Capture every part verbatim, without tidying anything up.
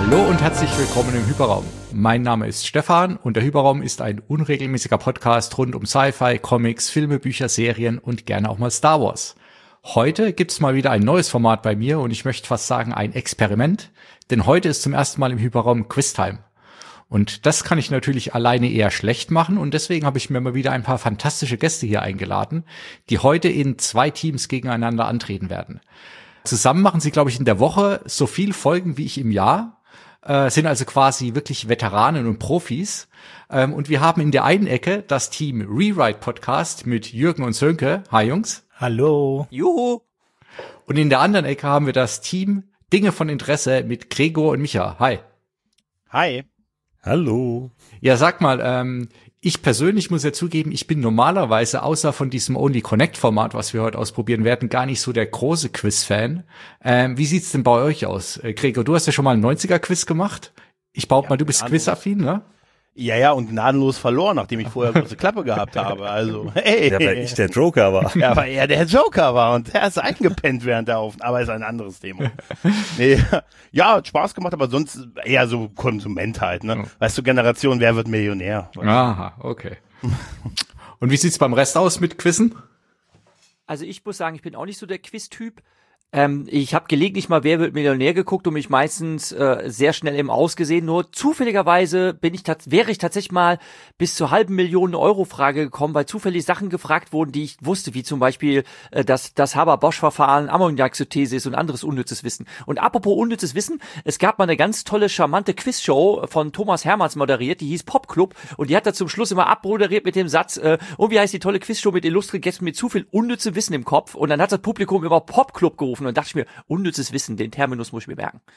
Hallo und herzlich willkommen im Hyperraum. Mein Name ist Stefan und der Hyperraum ist ein unregelmäßiger Podcast rund um Sci-Fi, Comics, Filme, Bücher, Serien und gerne auch mal Star Wars. Heute gibt's mal wieder ein neues Format bei mir und ich möchte fast sagen ein Experiment, denn heute ist zum ersten Mal im Hyperraum Quiztime. Und das kann ich natürlich alleine eher schlecht machen und deswegen habe ich mir mal wieder ein paar fantastische Gäste hier eingeladen, die heute in zwei Teams gegeneinander antreten werden. Zusammen machen sie, glaube ich, in der Woche so viel Folgen wie ich im Jahr, äh, sind also quasi wirklich Veteranen und Profis. Ähm, und wir haben in der einen Ecke das Team Rewrite Podcast mit Jürgen und Sönke. Hi Jungs. Hallo. Juhu. Und in der anderen Ecke haben wir das Team Dinge von Interesse mit Gregor und Micha. Hi. Hi. Hallo. Ja, sag mal, ähm, ich persönlich muss ja zugeben, ich bin normalerweise, außer von diesem Only Connect Format, was wir heute ausprobieren werden, gar nicht so der große Quiz-Fan. Ähm, wie sieht's denn bei euch aus? Äh, Gregor, du hast ja schon mal einen neunziger-Quiz gemacht. Ich behaupte Ja, mal, du bist quizaffin, ne? Ja, ja, und gnadenlos verloren, nachdem ich vorher große Klappe gehabt habe. Also, hey. Ja, weil ich der Joker war. Ja, weil er der Joker war und er ist eingepennt während der Aufnahme. Aber ist ein anderes Thema. Nee, ja, hat Spaß gemacht, aber sonst eher so Konsument halt, ne? Oh. Weißt du, Generation, wer wird Millionär? Aha, okay. Und wie sieht's beim Rest aus mit Quizzen? Also ich muss sagen, ich bin auch nicht so der Quiz-Typ. Ähm, ich habe gelegentlich mal Wer wird Millionär geguckt und mich meistens äh, sehr schnell im Ausgesehen. Nur zufälligerweise bin ich tats- wäre ich tatsächlich mal bis zur halben Million Euro Frage gekommen, weil zufällig Sachen gefragt wurden, die ich wusste, wie zum Beispiel äh, das, das Haber-Bosch-Verfahren, Ammoniaksynthesis und anderes unnützes Wissen. Und apropos unnützes Wissen, es gab mal eine ganz tolle, charmante Quizshow von Thomas Hermanns moderiert, die hieß Popclub und die hat da zum Schluss immer abmoderiert mit dem Satz, äh, und wie heißt die tolle Quizshow mit illustren Gästen mit zu viel unnützem Wissen im Kopf? Und dann hat das Publikum immer Popclub gerufen. Und dachte ich mir, unnützes Wissen, den Terminus muss ich mir merken.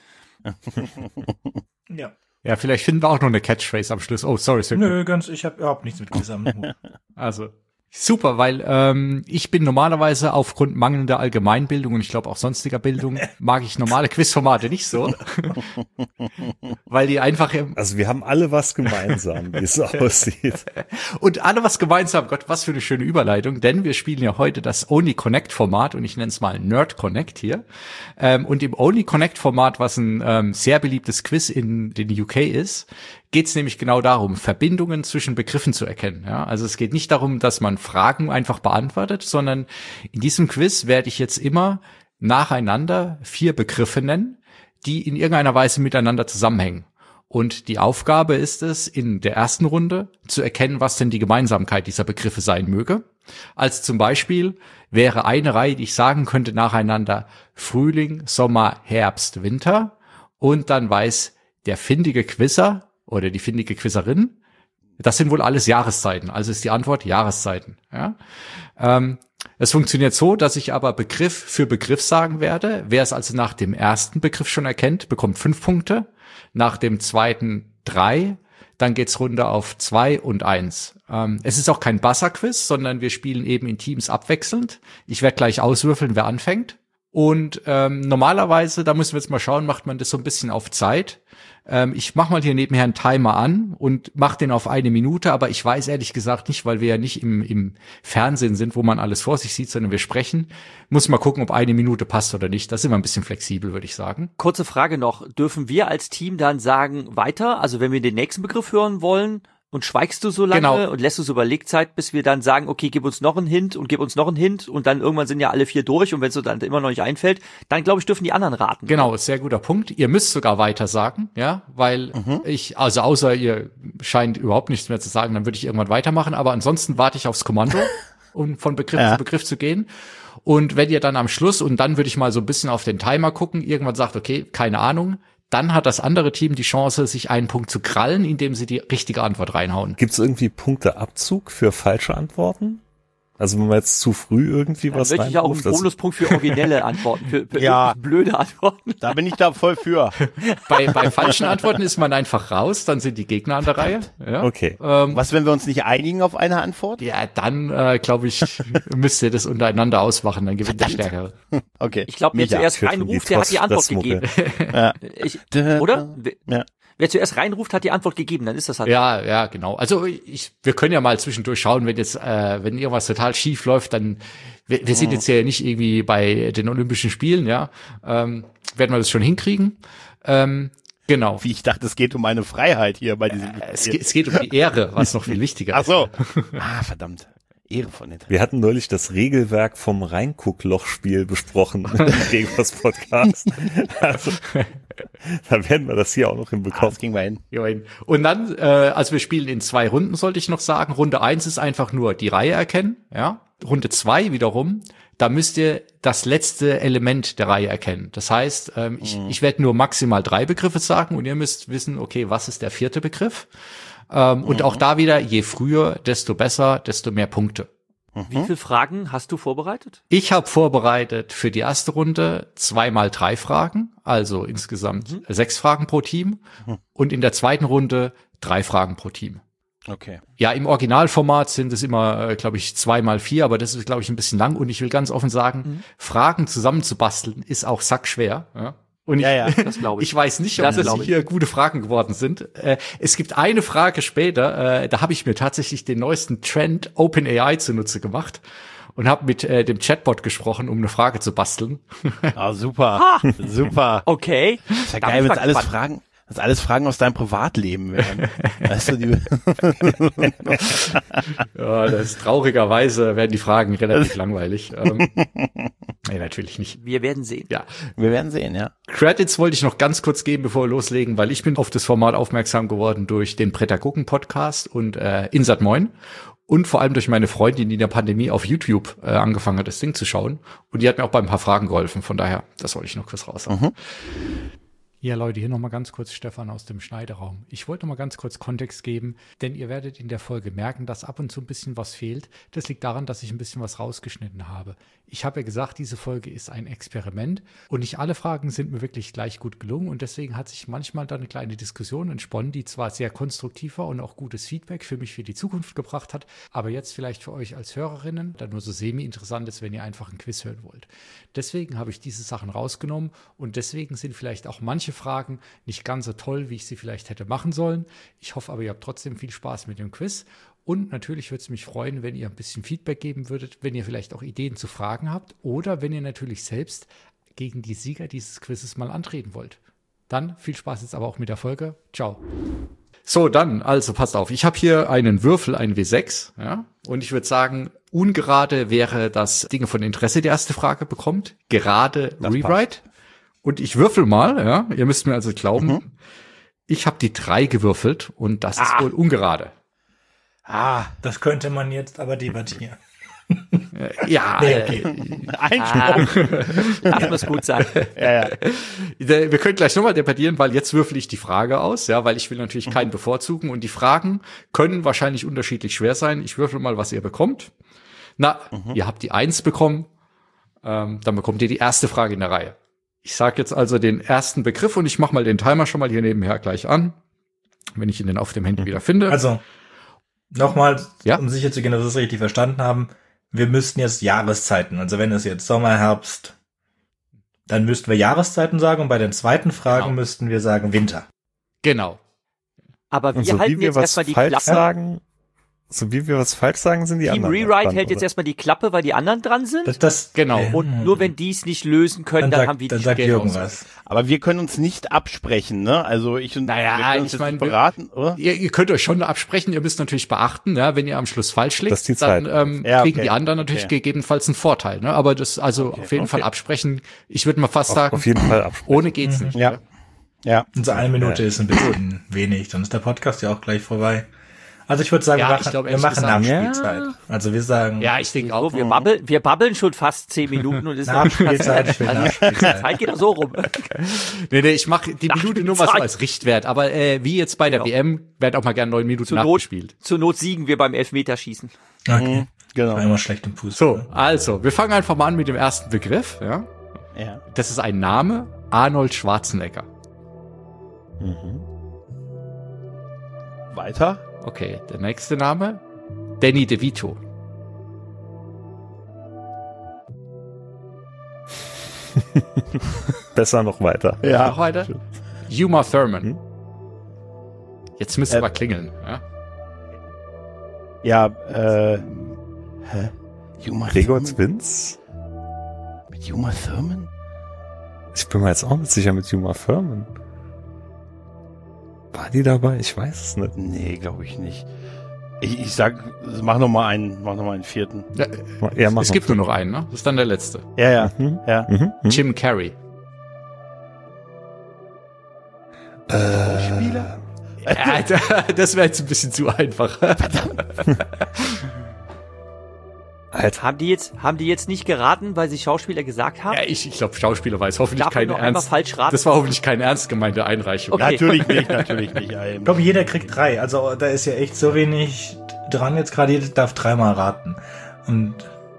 Ja. Ja, vielleicht finden wir auch noch eine Catchphrase am Schluss. Oh, sorry, Sönke. Nö, ganz, ich habe überhaupt nichts mit Quiz am Hut. Also, super, weil ähm, ich bin normalerweise aufgrund mangelnder Allgemeinbildung und ich glaube auch sonstiger Bildung mag ich normale Quizformate nicht so, weil die einfach im Also wir haben alle was gemeinsam, wie es aussieht. und alle was gemeinsam. Gott, was für eine schöne Überleitung, denn wir spielen ja heute das Only Connect Format und ich nenne es mal Nerd Connect hier. Ähm, und im Only Connect Format, was ein ähm, sehr beliebtes Quiz in den U K ist, geht es nämlich genau darum, Verbindungen zwischen Begriffen zu erkennen. Ja? Also es geht nicht darum, dass man Fragen einfach beantwortet, sondern in diesem Quiz werde ich jetzt immer nacheinander vier Begriffe nennen, die in irgendeiner Weise miteinander zusammenhängen. Und die Aufgabe ist es, in der ersten Runde zu erkennen, was denn die Gemeinsamkeit dieser Begriffe sein möge. Als zum Beispiel wäre eine Reihe, die ich sagen könnte, nacheinander Frühling, Sommer, Herbst, Winter. Und dann weiß der findige Quizzer oder die findige Quizzerin, das sind wohl alles Jahreszeiten. Also ist die Antwort Jahreszeiten. Ja? Ähm, es funktioniert so, dass ich aber Begriff für Begriff sagen werde. Wer es also nach dem ersten Begriff schon erkennt, bekommt fünf Punkte. Nach dem zweiten drei. Dann geht's runter auf zwei und eins. Ähm, es ist auch kein Buzzer-Quiz, sondern wir spielen eben in Teams abwechselnd. Ich werde gleich auswürfeln, wer anfängt. Und ähm, normalerweise, da müssen wir jetzt mal schauen, macht man das so ein bisschen auf Zeit. Ähm, ich mache mal hier nebenher einen Timer an und mache den auf eine Minute, aber ich weiß ehrlich gesagt nicht, weil wir ja nicht im, im Fernsehen sind, wo man alles vor sich sieht, sondern wir sprechen. Muss mal gucken, ob eine Minute passt oder nicht. Da sind wir ein bisschen flexibel, würde ich sagen. Kurze Frage noch, dürfen wir als Team dann sagen, weiter, also wenn wir den nächsten Begriff hören wollen, und schweigst du so lange Genau. und lässt uns Überlegzeit, bis wir dann sagen, okay, gib uns noch einen Hint und gib uns noch einen Hint und dann irgendwann sind ja alle vier durch und wenn es so dann immer noch nicht einfällt, dann glaube ich, dürfen die anderen raten. Genau, sehr guter Punkt. Ihr müsst sogar weiter sagen, ja, weil mhm. ich, also außer ihr scheint überhaupt nichts mehr zu sagen, dann würde ich irgendwann weitermachen, aber ansonsten warte ich aufs Kommando, um von Begriff Ja. zu Begriff zu gehen. Und wenn ihr dann am Schluss, und dann würde ich mal so ein bisschen auf den Timer gucken, irgendwann sagt, okay, keine Ahnung, dann hat das andere Team die Chance, sich einen Punkt zu krallen, indem sie die richtige Antwort reinhauen. Gibt es irgendwie Punkteabzug für falsche Antworten? Also wenn man jetzt zu früh irgendwie Dann was möchte ich auch einen reinruft, das- Bonuspunkt für originelle Antworten, für, für Ja. wirklich blöde Antworten. Da bin ich da voll für. Bei, bei falschen Antworten ist man einfach raus, dann sind die Gegner an der Reihe. Ja. Okay. Ähm, Was, wenn wir uns nicht einigen auf eine Antwort? ja, dann äh, glaube ich, müsst ihr das untereinander ausmachen, dann gewinnt der Stärkere. Okay. Ich glaube, wer Micha. zuerst Führt um die reinruft, der hat die Antwort Fressmucke. gegeben. Ja. Ich, oder? Wer, Ja. wer zuerst reinruft, hat die Antwort gegeben, dann ist das halt. Ja, ja, genau. Also ich, wir können ja mal zwischendurch schauen, wenn jetzt, äh, wenn irgendwas total schief läuft, dann wir, wir sind jetzt ja nicht irgendwie bei den Olympischen Spielen, ja, ähm, werden wir das schon hinkriegen. Ähm, Genau. Wie ich dachte, es geht um meine Freiheit hier bei diesem. Äh, es, geht, es geht um die Ehre, was noch viel wichtiger Ach ist. so. Ah, verdammt. Ehre von Internet. Wir hatten neulich das Regelwerk vom Reingucklochspiel besprochen im Gregors Podcast. Also, da werden wir das hier auch noch Ah, hinbekommen. das ging mal hin. Join. Und dann, äh, also wir spielen in zwei Runden, sollte ich noch sagen. Runde eins ist einfach nur die Reihe erkennen, ja. Runde zwei wiederum, da müsst ihr das letzte Element der Reihe erkennen. Das heißt, ähm, ich, ich werde nur maximal drei Begriffe sagen und ihr müsst wissen, okay, was ist der vierte Begriff? Ähm, mhm. Und auch da wieder, je früher, desto besser, desto mehr Punkte. Wie viele Fragen hast du vorbereitet? Ich habe vorbereitet für die erste Runde zweimal drei Fragen, also insgesamt mhm. sechs Fragen pro Team. Mhm. Und in der zweiten Runde drei Fragen pro Team. Okay. Ja, im Originalformat sind es immer, äh, glaube ich, zwei mal vier, aber das ist, glaube ich, ein bisschen lang. Und ich will ganz offen sagen, mhm. Fragen zusammenzubasteln ist auch sackschwer. Ja? Und ich, ja, ja, das glaube ich. ich weiß nicht, ob das, das hier gute Fragen geworden sind. Äh, es gibt eine Frage später, äh, da habe ich mir tatsächlich den neuesten Trend OpenAI zunutze gemacht und habe mit äh, dem Chatbot gesprochen, um eine Frage zu basteln. Ah, super, ha! super. Okay. Ist ja geil, wenn es alles Fragen, das alles Fragen aus deinem Privatleben werden. Weißt du, die ja, das ist traurigerweise werden die Fragen relativ langweilig. Ähm, nee, natürlich nicht. Wir werden sehen. Ja, wir werden sehen, ja. Credits wollte ich noch ganz kurz geben, bevor wir loslegen, weil ich bin auf das Format aufmerksam geworden durch den Prädagogen-Podcast und äh, Insert Moin und vor allem durch meine Freundin, die in der Pandemie auf YouTube äh, angefangen hat, das Ding zu schauen. Und die hat mir auch bei ein paar Fragen geholfen. Von daher, das wollte ich noch kurz raus sagen. Mhm. Ja, Leute, hier nochmal ganz kurz Stefan aus dem Schneideraum. Ich wollte nochmal ganz kurz Kontext geben, denn ihr werdet in der Folge merken, dass ab und zu ein bisschen was fehlt. Das liegt daran, dass ich ein bisschen was rausgeschnitten habe. Ich habe ja gesagt, diese Folge ist ein Experiment und nicht alle Fragen sind mir wirklich gleich gut gelungen und deswegen hat sich manchmal da eine kleine Diskussion entsponnen, die zwar sehr konstruktiv war und auch gutes Feedback für mich für die Zukunft gebracht hat, aber jetzt vielleicht für euch als Hörerinnen dann nur so semi-interessant ist, wenn ihr einfach ein Quiz hören wollt. Deswegen habe ich diese Sachen rausgenommen und deswegen sind vielleicht auch manche Fragen nicht ganz so toll, wie ich sie vielleicht hätte machen sollen. Ich hoffe aber, ihr habt trotzdem viel Spaß mit dem Quiz. Und natürlich würde es mich freuen, wenn ihr ein bisschen Feedback geben würdet, wenn ihr vielleicht auch Ideen zu Fragen habt oder wenn ihr natürlich selbst gegen die Sieger dieses Quizzes mal antreten wollt. Dann viel Spaß jetzt aber auch mit der Folge. Ciao. So, dann, also passt auf. Ich habe hier einen Würfel, ein W sechs, ja, und ich würde sagen, ungerade wäre, dass Dinge von Interesse die erste Frage bekommt. Gerade das Rewrite. Passt. Und ich würfel mal, ja, ihr müsst mir also glauben, mhm. ich habe die drei gewürfelt und das ah. ist wohl ungerade. Ah, das könnte man jetzt aber debattieren. Ja, nee, okay. äh, Einspruch. Ah, das muss gut sein. Ja, ja. Wir können gleich nochmal debattieren, weil jetzt würfel ich die Frage aus, ja, weil ich will natürlich keinen bevorzugen und die Fragen können wahrscheinlich unterschiedlich schwer sein. Ich würfel mal, was ihr bekommt. Na, mhm. ihr habt die Eins bekommen, ähm, dann bekommt ihr die erste Frage in der Reihe. Ich sage jetzt also den ersten Begriff und ich mache mal den Timer schon mal hier nebenher gleich an, wenn ich ihn dann auf dem Handy wieder finde. Also, nochmal, ja? um sicher zu gehen, dass wir es richtig verstanden haben, wir müssten jetzt Jahreszeiten, also wenn es jetzt Sommer, Herbst, dann müssten wir Jahreszeiten sagen und bei den zweiten Fragen genau. müssten wir sagen Winter. Genau. Aber wir und so halten wie wir jetzt was erstmal die falsch Klappe. sagen, so wie wir was falsch sagen, sind die Team anderen Rewrite dran, hält oder? jetzt erstmal die Klappe, weil die anderen dran sind. Das, das genau. Äh, und nur wenn die es nicht lösen können, dann, dann, haben wir dann die sagt Spiele Jürgen aus. was. Aber wir können uns nicht absprechen, ne? Also ich und Naja, wir können uns ich jetzt mein, beraten, oder? Ihr, ihr könnt euch schon absprechen, ihr müsst natürlich beachten, ja, wenn ihr am Schluss falsch liegt, Das ist die dann Zeit. ähm, Ja, kriegen okay. die anderen natürlich Okay. gegebenenfalls einen Vorteil. Ne? Aber das also Okay. auf jeden Okay. Fall absprechen. Ich würde mal fast Auf, sagen, auf jeden Fall absprechen. ohne geht's nicht. Ja. Ne? Ja. Und so eine Minute ist ein bisschen wenig, dann ist der Podcast ja auch gleich vorbei. Also ich würde sagen, Ja, wir ich machen, glaub, wir ehrlich machen gesagt, Nachspielzeit. Also wir sagen, Ja, ich denke auch. So, wir, babbeln, wir babbeln schon fast zehn Minuten und ist Nachspielzeit, ich will also, die Nachspielzeit. Zeit geht doch so rum. Nee, nee, ich mache die Minute nur mal so Nachspielzeit. als Richtwert. Aber äh, wie jetzt bei der Genau. W M, werden auch mal gerne neun Minuten Zur Not, nachgespielt. zur Not siegen wir beim Elfmeterschießen. Okay. Genau. War immer schlecht im Fußball. So, also, wir fangen einfach mal an mit dem ersten Begriff. Ja, Ja. Das ist ein Name, Arnold Schwarzenegger. Mhm. Weiter? Okay, der nächste Name, Danny DeVito. Besser noch weiter. Ja. Noch weiter? Uma Thurman. Hm? Jetzt müsste Äh, aber klingeln. Ja? Ja, äh, hä? Uma Gregor Thurman? Zwins? Mit Uma Thurman? Ich bin mir jetzt auch nicht sicher mit Uma Thurman. War die dabei? Ich weiß es nicht. Nee, glaube ich nicht. Ich, ich sag, mach noch mal einen, mach noch mal einen vierten. Ja, Ja, mach es mal. gibt nur noch einen, ne? Das ist dann der letzte. Ja, ja, Mhm. ja. Mhm. Mhm. Jim Carrey. Schauspieler? Ja, das wäre jetzt ein bisschen zu einfach. Alter. Haben die jetzt, haben die jetzt nicht geraten, weil sie Schauspieler gesagt haben? Ja, ich, ich glaube, Schauspieler weiß hoffentlich Darf man keine noch einmal ernst. falsch raten? Das war hoffentlich keine ernst gemeinte Einreichung. Okay. Natürlich nicht, natürlich nicht. Ja, eben. Komm, jeder kriegt drei. Also da ist ja echt so wenig dran jetzt gerade. Jeder darf dreimal raten. Und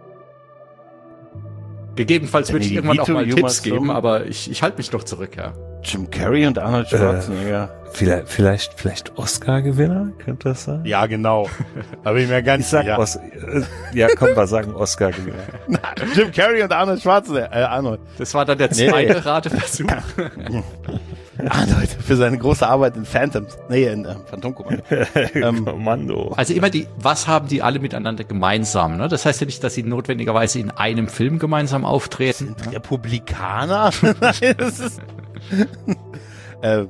Gegebenenfalls würde ich Danny irgendwann auch DeVito, mal Uma Tipps geben, Thurman. aber ich, ich halte mich noch zurück, ja. Jim Carrey und Arnold Schwarzenegger. Vielleicht, vielleicht, vielleicht Oscar-Gewinner? Könnte das sein? Ja, genau. Da bin ich mir ganz Ich sag sicher. Os äh, ja, komm, wir sagen Oscar-Gewinner. Jim Carrey und Arnold Schwarzenegger. Äh, Arnold. Das war dann der Nee. zweite Rateversuch. Arnold für seine große Arbeit in Phantoms. Nee, in äh, Phantomkommando. Ähm, Kommando. Also immer die, was haben die alle miteinander gemeinsam? Ne? Das heißt ja nicht, dass sie notwendigerweise in einem Film gemeinsam auftreten. Republikaner? Nein, das ist... äh,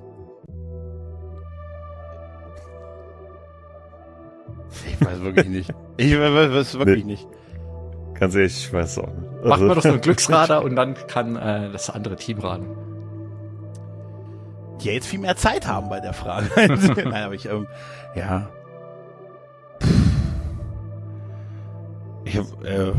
ich weiß wirklich nicht. Ich weiß, weiß wirklich Nee. nicht. Ganz ehrlich, ich weiß es auch nicht. Macht man Also- doch so einen Glücksrader und dann kann äh, das andere Team raten. Die ja jetzt viel mehr Zeit haben bei der Frage. Nein, aber ich, ähm, ja. Ich hab, äh,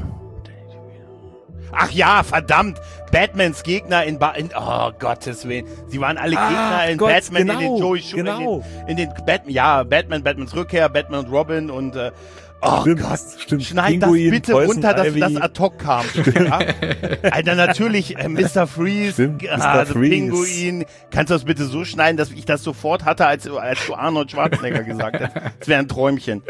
ach ja, verdammt! Batmans Gegner in, ba in oh Gottes Willen. Sie waren alle Ah, Gegner in Gott, Batman, genau, in den Joey Schu genau. in den, in den Batman, ja, Batman, Batmans Rückkehr, Batman und Robin und, äh, oh Stimmt, Gott. stimmt. Schneid Pinguin, das bitte Poison runter, dass Ivy. das ad hoc kam. Ja? Alter, natürlich, äh, Mister Freeze, Stimmt, ah, Mister the Freeze. Pinguin. Kannst du das bitte so schneiden, dass ich das sofort hatte, als, als du Arnold Schwarzenegger gesagt hast? Das wäre ein Träumchen.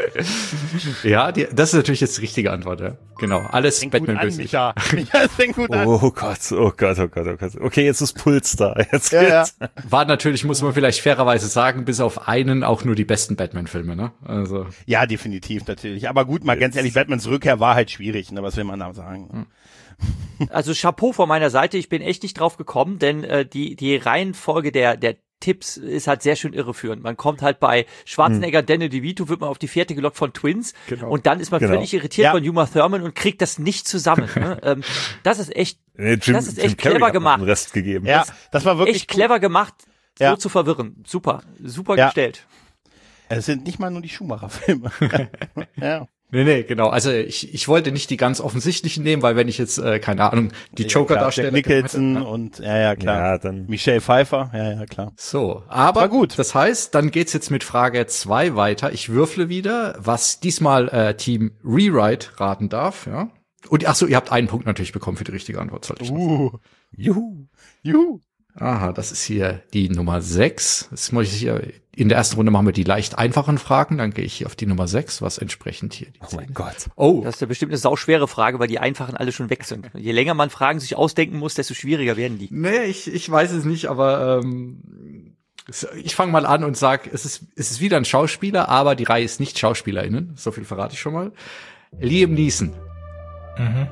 Ja, die, das ist natürlich jetzt die richtige Antwort, ja. Genau, alles Fängt gut Batman an, böse. Micha. Ja, es fängt gut an. Oh Gott, oh Gott, oh Gott, oh Gott. Okay, jetzt ist Puls da. Jetzt Ja, ja. geht's. War natürlich, muss man vielleicht fairerweise sagen, bis auf einen auch nur die besten Batman-Filme, ne? Also. Ja, definitiv, natürlich. Aber gut, mal ganz ehrlich, Batmans Rückkehr war halt schwierig, ne? Was will man da sagen? Also Chapeau von meiner Seite, ich bin echt nicht drauf gekommen, denn äh, die die Reihenfolge der der Tipps ist halt sehr schön irreführend. Man kommt halt bei Schwarzenegger, hm. Danny DeVito, wird man auf die Fährte gelockt von Twins Genau. und dann ist man Genau. völlig irritiert Ja. von Uma Thurman und kriegt das nicht zusammen. Ne? ähm, das ist echt, Nee, Jim, das ist Jim echt Carrey clever hat noch gemacht. den Rest gegeben. Ja, das war wirklich echt clever gemacht, so Ja. zu verwirren. Super, super Ja. gestellt. Es sind nicht mal nur die Schumacher-Filme. ja. Nee, nee, genau. Also ich, ich wollte nicht die ganz offensichtlichen nehmen, weil wenn ich jetzt, äh, keine Ahnung, die Joker-Darsteller... Jack Nicholson und, ja, ja, klar. Ja, dann. Michelle Pfeiffer, ja, ja, klar. So, aber War gut. Das heißt, dann geht's jetzt mit Frage zwei weiter. Ich würfle wieder, was diesmal äh, Team Rewrite raten darf, ja. Und ach so, ihr habt einen Punkt natürlich bekommen für die richtige Antwort, sollte ich noch sagen. Uh, Juhu. juhu. Aha, das ist hier die Nummer sechs. Jetzt muss ich hier, in der ersten Runde machen wir die leicht einfachen Fragen, dann gehe ich hier auf die Nummer sechs, was entsprechend hier die Oh mein Gott. Oh, Das ist ja bestimmt eine sauschwere Frage, weil die einfachen alle schon weg sind. Je länger man Fragen sich ausdenken muss, desto schwieriger werden die. nee, ich, ich weiß es nicht, aber ähm, ich fange mal an und sag, es ist, es ist wieder ein Schauspieler, aber die Reihe ist nicht SchauspielerInnen. So viel verrate ich schon mal. Liam Neeson. Mhm.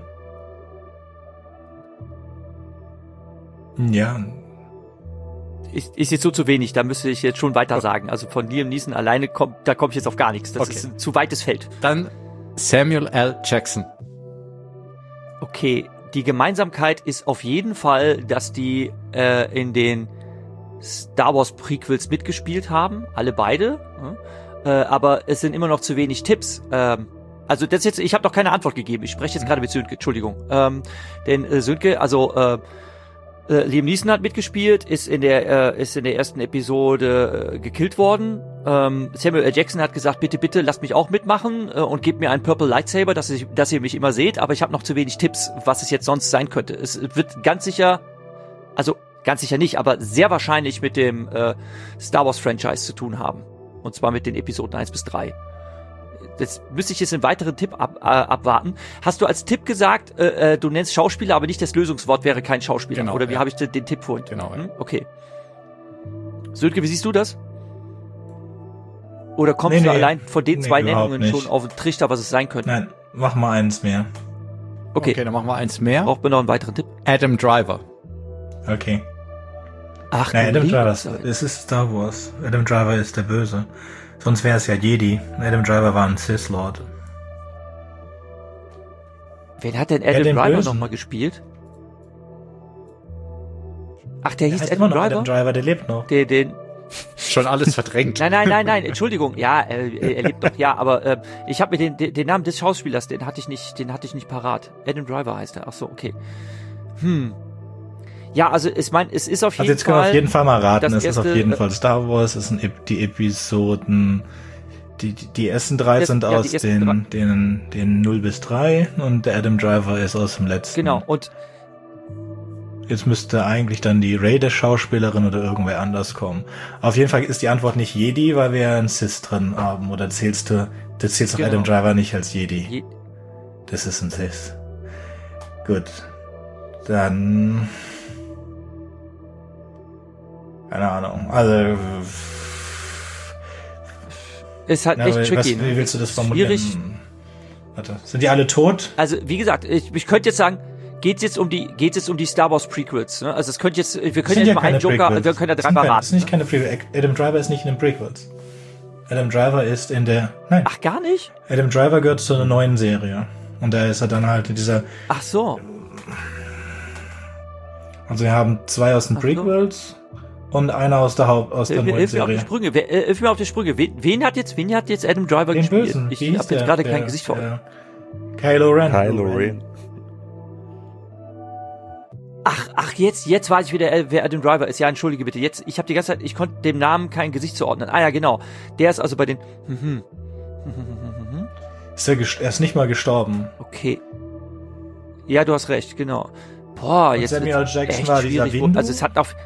Ja, Ist, ist jetzt so zu wenig, da müsste ich jetzt schon weiter sagen. Also von Liam Neeson alleine kommt, da komme ich jetzt auf gar nichts. Das Okay. ist ein zu weites Feld. Dann Samuel L. Jackson. Okay, die Gemeinsamkeit ist auf jeden Fall, dass die äh, in den Star Wars Prequels mitgespielt haben, alle beide. Äh, aber es sind immer noch zu wenig Tipps. Ähm, also das jetzt, ich habe noch keine Antwort gegeben. Ich spreche jetzt gerade mit Sönke, Entschuldigung. Ähm, denn äh, Sönke, also äh, Äh, Liam Neeson hat mitgespielt, ist in der äh, ist in der ersten Episode äh, gekillt worden. Ähm, Samuel L. Jackson hat gesagt, bitte, bitte, lasst mich auch mitmachen äh, und gebt mir einen Purple Lightsaber, dass, ich, dass ihr mich immer seht. Aber ich habe noch zu wenig Tipps, was es jetzt sonst sein könnte. Es wird ganz sicher, also ganz sicher nicht, aber sehr wahrscheinlich mit dem äh, Star Wars Franchise zu tun haben. Und zwar mit den Episoden eins bis drei. Das müsste ich jetzt einen weiteren Tipp ab, äh, abwarten. Hast du als Tipp gesagt, äh, äh, du nennst Schauspieler, aber nicht das Lösungswort wäre kein Schauspieler? Genau, Oder wie ja. habe ich den, den Tipp vorhin? Genau, ja. Hm? Okay. Sönke, wie siehst du das? Oder kommst Nee, du nee. allein von den Nee, zwei überhaupt Nennungen nicht. schon auf den Trichter, was es sein könnte? nein, mach mal eins mehr. Okay. Okay, dann machen wir eins mehr. Braucht mir noch einen weiteren Tipp? Adam Driver. Okay. Ach, Na, du Adam liebe Driver, Zeit. es ist Star Wars. Adam Driver ist der Böse. Sonst wäre es ja Jedi. Adam Driver war ein Sith Lord. Wen hat denn Adam den Driver Bösen. nochmal gespielt? Ach, der Der hieß heißt Adam immer noch Driver? Adam Driver, der lebt noch. Der, den, Schon alles verdrängt. nein, nein, nein, nein, Entschuldigung, ja, äh, er lebt doch, ja, aber äh, ich habe mir den, den, den Namen des Schauspielers, den hatte ich nicht, den hatte ich nicht parat. Adam Driver heißt er. Ach so, okay. Hm. Ja, also ich meine, es ist auf jeden Also jetzt können Fall. wir auf jeden Fall mal raten, das es ist auf erste, jeden äh, Fall Star Wars, es sind Ep- die Episoden, die, die, die ersten drei Das- sind ja, die aus ersten den, den, den null bis drei und der Adam Driver ist aus dem letzten. Genau, und Jetzt müsste eigentlich dann die Rey der Schauspielerin oder irgendwer anders kommen. Auf jeden Fall ist die Antwort nicht Jedi, weil wir ja einen Sith drin haben. Oder zählst du, du zählst doch Genau. Adam Driver nicht als Jedi. je, Das ist ein Sith. Gut. Dann... Keine Ahnung. Also... ist halt Na, echt was, tricky. ne? wie willst du das Ist formulieren? Schwierig. Warte. Sind die alle tot? Also, wie gesagt, ich, ich könnte jetzt sagen, geht's jetzt um die, geht's jetzt um die Star Wars Prequels, ne? Also, es könnte jetzt, wir Das können sind jetzt mal einen keine Joker, Prequels. wir können ja Das dreimal sind keine- raten. Das sind nicht ne? keine Prequels. Adam Driver ist nicht in den Prequels. Adam Driver ist in der... Nein. Ach, gar nicht? Adam Driver gehört zu einer neuen Serie. Und da ist er dann halt in dieser... Ach so. Also wir haben zwei aus den Ach so. Prequels und einer aus der Haupt... aus der Hilf, neuen hilf mir auf die Serie. Sprünge. Wer, äh, hilf mir auf die Sprünge. Wen, wen hat jetzt, wen hat jetzt Adam Driver Den gespielt? Bösen. Ich Wie hieß habe jetzt der? gerade Der- kein Gesicht vor Augen. der- Kylo Ren. Kylo Ren. Ach, ach, jetzt, jetzt weiß ich wieder, äh, wer Adam Driver ist. Ja, entschuldige bitte. Jetzt, ich habe die ganze Zeit, ich konnte dem Namen kein Gesicht zuordnen. Ah ja, genau. Der ist also bei den. Mhm. Ist er, gest- er ist nicht mal gestorben. Okay. Ja, du hast recht, genau. Boah, Und jetzt Samuel wird's Jackson echt war dieser schwierig. wo- Windu? Also es hat auf,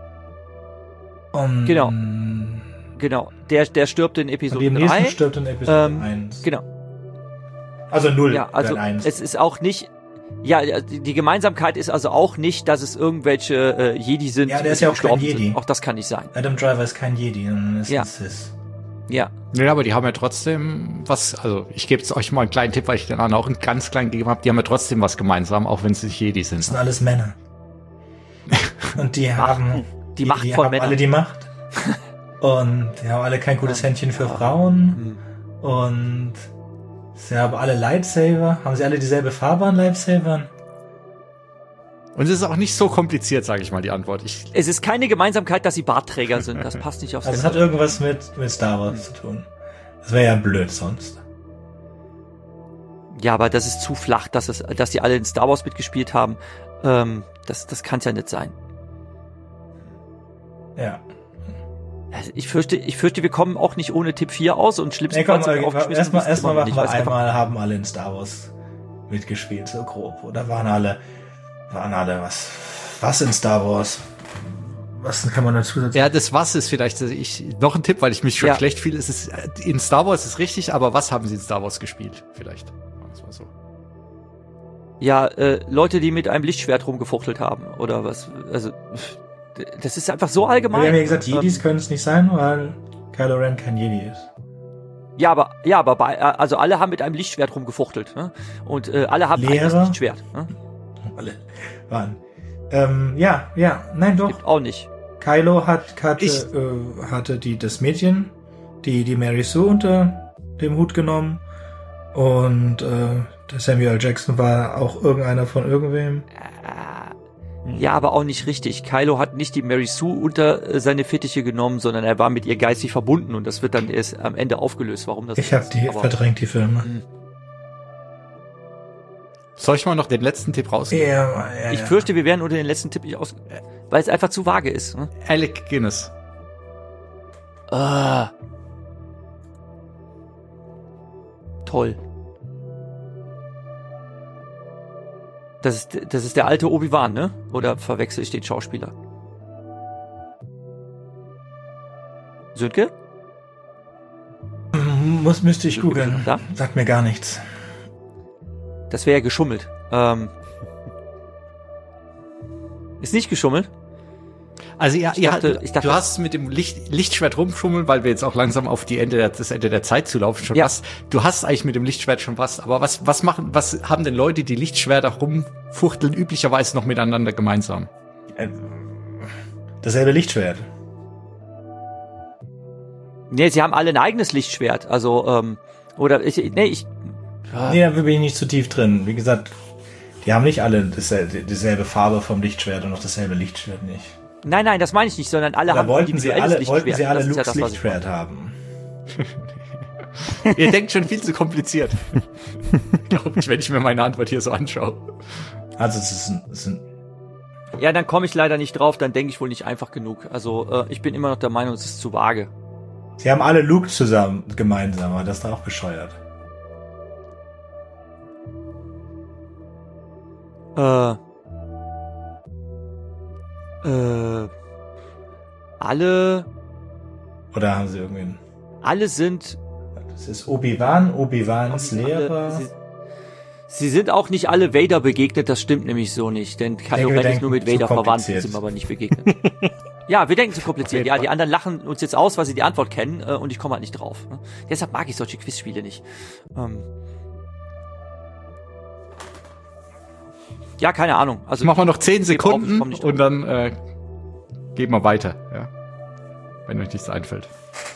Und Genau. Und genau, der, der stirbt in die Episode im nächsten drei. stirbt in Episode Ähm, eins. Genau. Also null. Ja, also dann eins. es ist auch nicht. Ja, die die Gemeinsamkeit ist also auch nicht, dass es irgendwelche äh, Jedi sind, Ja, der die ist ja auch kein gestorben Jedi. sind. Auch das kann nicht sein. Adam Driver ist kein Jedi, sondern ist Ja. ein Sith. Ja. Ja, aber die haben ja trotzdem was, also ich gebe euch mal einen kleinen Tipp, weil ich den anderen auch einen ganz kleinen gegeben habe, die haben ja trotzdem was gemeinsam, auch wenn sie nicht Jedi Das sind. sind alles Männer. Und die haben Die Macht die von haben Männern. alle die Macht. Und die haben alle kein gutes Händchen für Frauen. Hm. Und sie haben alle Lightsaber. Haben sie alle dieselbe Farbe an Lightsabern? Und es ist auch nicht so kompliziert, sage ich mal, die Antwort. Ich, Es ist keine Gemeinsamkeit, dass sie Bartträger sind. Das passt nicht aufs Also es hat irgendwas mit, mit Star Wars zu tun. Das wäre ja blöd sonst. Ja, aber das ist zu flach, dass es, dass die alle in Star Wars mitgespielt haben. Ähm, das, das kann's ja nicht sein. Ja. Also ich fürchte, ich fürchte, wir kommen auch nicht ohne Tipp vier aus und Nee, schlimmstenfalls komm, sind wir aufgeschmissen. erstmal wissen erstmal immer noch machen nicht, wir weil es einfach- einmal, haben alle in Star Wars mitgespielt, so grob. Oder waren alle, waren alle was, was in Star Wars? Was kann man dazu sagen? ja, das was ist vielleicht, also ich, noch ein Tipp, weil ich mich schon Ja. schlecht fühle, es ist, in Star Wars ist richtig, aber was haben sie in Star Wars gespielt? Vielleicht. Sagen wir's mal so. Ja, äh, Leute, die mit einem Lichtschwert rumgefuchtelt haben oder was. Also das ist einfach so allgemein. Wir haben ja gesagt, Jedis Ähm, können es nicht sein, weil Kylo Ren kein Jedi ist. Ja, aber ja, aber bei, also alle haben mit einem Lichtschwert rumgefuchtelt, ne? Und äh, alle haben ein Lehrer? eigenes Lichtschwert. Ne? Alle waren. Ähm, ja, ja, nein, doch. Gibt auch nicht. Kylo hat, hatte, Ich- äh, hatte die, das Mädchen, die, die Mary Sue unter dem Hut genommen. Und äh, der Samuel L. Jackson war auch irgendeiner von irgendwem. Ja, aber auch nicht richtig. Kylo hat nicht die Mary Sue unter äh, seine Fittiche genommen, sondern er war mit ihr geistig verbunden und das wird dann erst am Ende aufgelöst, warum das Ich so habe ist. die Aber- verdrängt, die Filme. Soll ich mal noch den letzten Tipp rausgeben? Ja, ja, Ich ja. fürchte, wir werden unter den letzten Tipp nicht aus, weil es einfach zu vage ist. Ne? Alec Guinness. Ah. Toll. Das ist, das ist der alte Obi-Wan, ne? Oder verwechsel ich den Schauspieler? Sönke? Muss, müsste ich googeln. Da? Sagt mir gar nichts. Das wäre ja geschummelt. Ähm, ist nicht geschummelt? Also ja, Ich ja dachte- du, ich dachte- du hast mit dem Licht, Lichtschwert rumschummeln, weil wir jetzt auch langsam auf die Ende der, das Ende der Zeit zulaufen schon Ja. was. Du hast eigentlich mit dem Lichtschwert schon was, aber was was machen was haben denn Leute, die Lichtschwerter rumfuchteln üblicherweise noch miteinander gemeinsam? Äh, dasselbe Lichtschwert. Nee, sie haben alle ein eigenes Lichtschwert. Also, ähm, oder ich, nee, ich. Ja. Nee, da bin ich nicht zu tief drin. Wie gesagt, die haben nicht alle dasselbe, dieselbe Farbe vom Lichtschwert und auch dasselbe Lichtschwert nicht. Nein, nein, das meine ich nicht, sondern alle Oder haben wollten sie alle, Lichtschwert. wollten sie alle das Lukes ja das, Lichtschwert haben. Ihr denkt schon viel zu kompliziert. Glaube ich, wenn ich mir meine Antwort hier so anschaue. Also es ist ein, es ist ein Ja, dann komme ich leider nicht drauf, dann denke ich wohl nicht einfach genug. Also äh, ich bin immer noch der Meinung, es ist zu vage. Sie haben alle Luke zusammen, gemeinsam, aber das ist doch auch bescheuert. Äh. Äh. Alle. Oder haben sie irgendwen? Alle sind. Das ist Obi-Wan, Obi-Wans Lehrer. Sie, sie sind auch nicht alle Vader begegnet, das stimmt nämlich so nicht. Denn Kylo Ren ist nur mit Vader verwandt, sind aber nicht begegnet. Ja, wir denken zu kompliziert. Ja, die anderen lachen uns jetzt aus, weil sie die Antwort kennen äh, und ich komme halt nicht drauf. Ne? Deshalb mag ich solche Quizspiele nicht. Ähm ja, keine Ahnung. Also machen wir noch zehn Sekunden drauf, und dann äh, gehen wir weiter. Ja. Wenn euch nichts einfällt.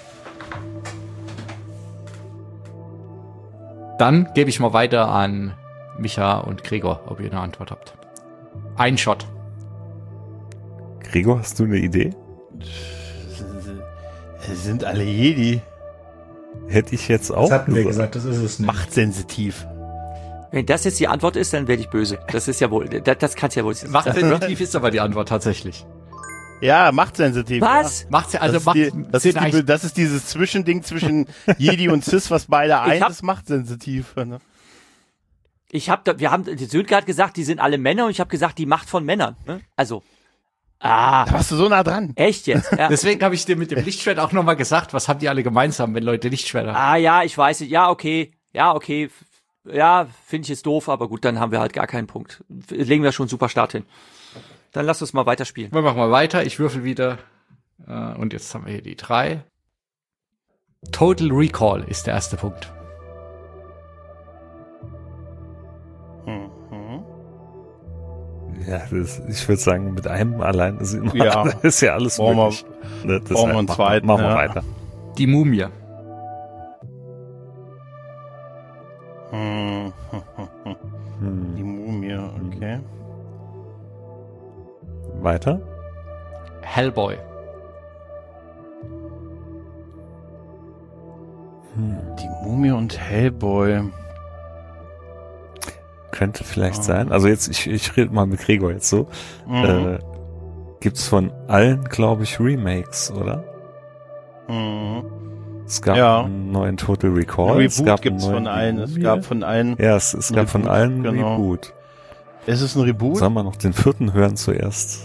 Dann gebe ich mal weiter an Micha und Gregor, ob ihr eine Antwort habt. Ein Shot. Gregor, hast du eine Idee? Sind alle Jedi. Hätte ich jetzt auch. Das hatten wir gesagt, das ist es nicht. Machtsensitiv. Wenn das jetzt die Antwort ist, dann werde ich böse. Das ist ja wohl, das, das kann es ja wohl sein. Machtsensitiv ist aber die Antwort tatsächlich. Ja, machtsensitiv. Was? Ja. Macht's also das, macht ist die, das, ist die, das ist dieses Zwischending zwischen Jedi und Cis, was beide eint, ist machtsensitiv. Ne? Ich hab da, wir haben, die Sönke hat gesagt, die sind alle Männer und ich habe gesagt, die Macht von Männern. Ne? Also. Ah. Da warst du so nah dran. Echt jetzt? Ja. Deswegen habe ich dir mit dem Lichtschwert auch nochmal gesagt, was haben die alle gemeinsam, wenn Leute Lichtschwerter haben? Ah ja, ich weiß nicht. Ja, okay. Ja, okay. Ja, finde ich jetzt doof, aber gut, dann haben wir halt gar keinen Punkt. Legen wir schon einen super Start hin. Dann lass uns mal weiterspielen. Wir machen mal weiter. Ich würfel wieder. Äh, und jetzt haben wir hier die drei. Total Recall ist der erste Punkt. Mhm. Ja, das, ich würde sagen, mit einem allein ist, immer, Ja. das ist ja alles Brauchen wir- möglich. Ne, brauchen wir einen machen zweiten, Machen wir ja. weiter. Die Mumie. Hm. Hm. Die Mumie, okay. Weiter? Hellboy. Die Mumie und Hellboy. Könnte vielleicht Ah. sein. Also jetzt, ich, ich rede mal mit Gregor jetzt so. Mhm. Äh, gibt's von allen, glaube ich, Remakes, oder? Mhm. Es gab Ja. einen neuen Total Recall. Ein es Reboot gab gibt's einen von neuen allen. Es Mumie. gab von allen. Ja, es, es ein gab von Reboot, allen ein genau. Reboot. Ist es ein Reboot? Sollen wir noch den vierten hören zuerst?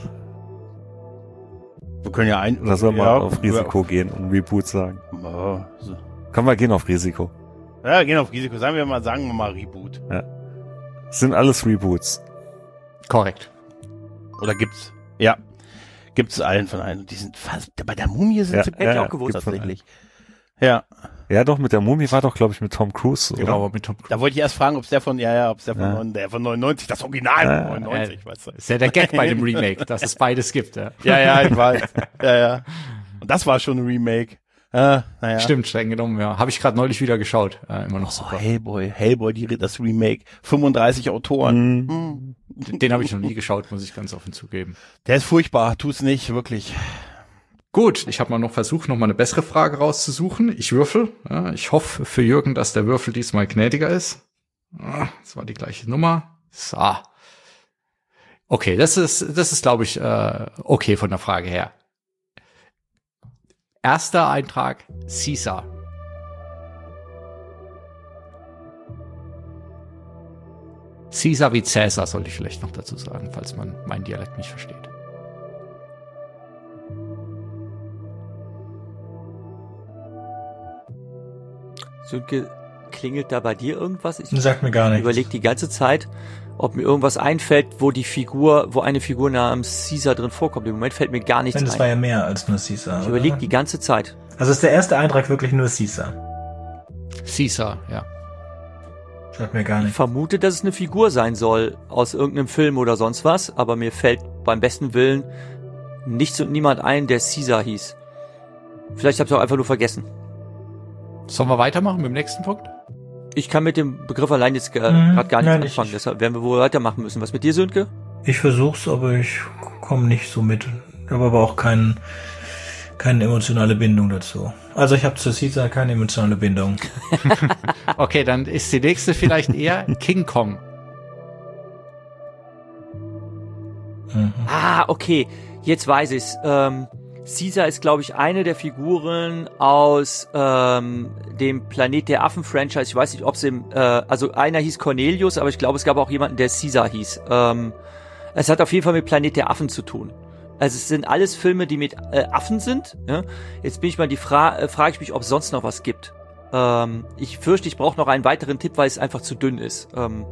Wir können ja ein. Oder sollen wir ja, auf Risiko gehen und Reboot sagen? Ja, so. Komm, wir gehen auf Risiko. Ja, gehen auf Risiko. Sagen wir mal, sagen wir mal Reboot. Es sind alles Reboots. Korrekt. Oder gibt's? Ja. Gibt's allen von allen. Die sind fast, bei der Mumie sind Ja, sie hätte ich auch gewusst, gibt's von tatsächlich. Ja. Ja, doch, mit der Mumie war doch, glaube ich, mit Tom Cruise, oder? Genau, aber mit Tom Cruise. Da wollte ich erst fragen, ob es der von, ja, ja, ob es der von, Ja. neun, der von neunundneunzig, das Original Ja, von neunundneunzig, weißt du. Ist ja der Gag bei dem Remake, dass es beides gibt. Ja. Ja, ja, ich weiß. Ja, ja. Und das war schon ein Remake. Äh, naja. Stimmt, streng genommen, ja. Habe ich gerade neulich wieder geschaut. Äh, immer noch Oh, super. Hellboy, Hellboy, die, das Remake. fünfunddreißig Autoren. Mhm. Hm. Den, den habe ich noch nie geschaut, muss ich ganz offen zugeben. Der ist furchtbar, tu's nicht, wirklich. Gut, ich habe mal noch versucht, noch mal eine bessere Frage rauszusuchen. Ich würfel. Ja, ich hoffe für Jürgen, dass der Würfel diesmal gnädiger ist. Ah, das war die gleiche Nummer. So. Okay, das ist, das ist, glaube ich, äh, okay von der Frage her. Erster Eintrag, Caesar. Caesar wie Cäsar, sollte ich vielleicht noch dazu sagen, falls man meinen Dialekt nicht versteht. Sönke, klingelt da bei dir irgendwas? Ich Sagt mir gar nichts. überlege die ganze Zeit, ob mir irgendwas einfällt, wo die Figur, wo eine Figur namens Caesar drin vorkommt. Im Moment fällt mir gar nichts Denn das ein. war ja mehr als nur Caesar. Ich oder? überlege die ganze Zeit. Also ist der erste Eintrag wirklich nur Caesar. Caesar, ja. Sagt mir gar Ich nichts. vermute, dass es eine Figur sein soll aus irgendeinem Film oder sonst was, aber mir fällt beim besten Willen nichts und niemand ein, der Caesar hieß. Vielleicht habt ihr auch einfach nur vergessen. Sollen wir weitermachen mit dem nächsten Punkt? Ich kann mit dem Begriff allein jetzt äh, Mhm, gerade gar nicht nein, anfangen, ich- deshalb werden wir wohl weitermachen müssen. Was mit dir, Sönke? Ich versuch's, aber ich komme nicht so mit. Ich habe aber auch kein, keine emotionale Bindung dazu. Also ich habe zu Caesar keine emotionale Bindung. Okay, dann ist die nächste vielleicht eher King Kong. Mhm. Ah, okay, jetzt weiß ich's. Ähm, Caesar ist, glaube ich, eine der Figuren aus ähm, dem Planet der Affen-Franchise. Ich weiß nicht, ob es im, äh, also einer hieß Cornelius, aber ich glaube, es gab auch jemanden, der Caesar hieß. Ähm, es hat auf jeden Fall mit Planet der Affen zu tun. Also es sind alles Filme, die mit äh, Affen sind. Ja? Jetzt bin ich mal die Fra äh, frage ich mich, ob es sonst noch was gibt. Ähm, ich fürchte, ich brauche noch einen weiteren Tipp, weil es einfach zu dünn ist. Ähm,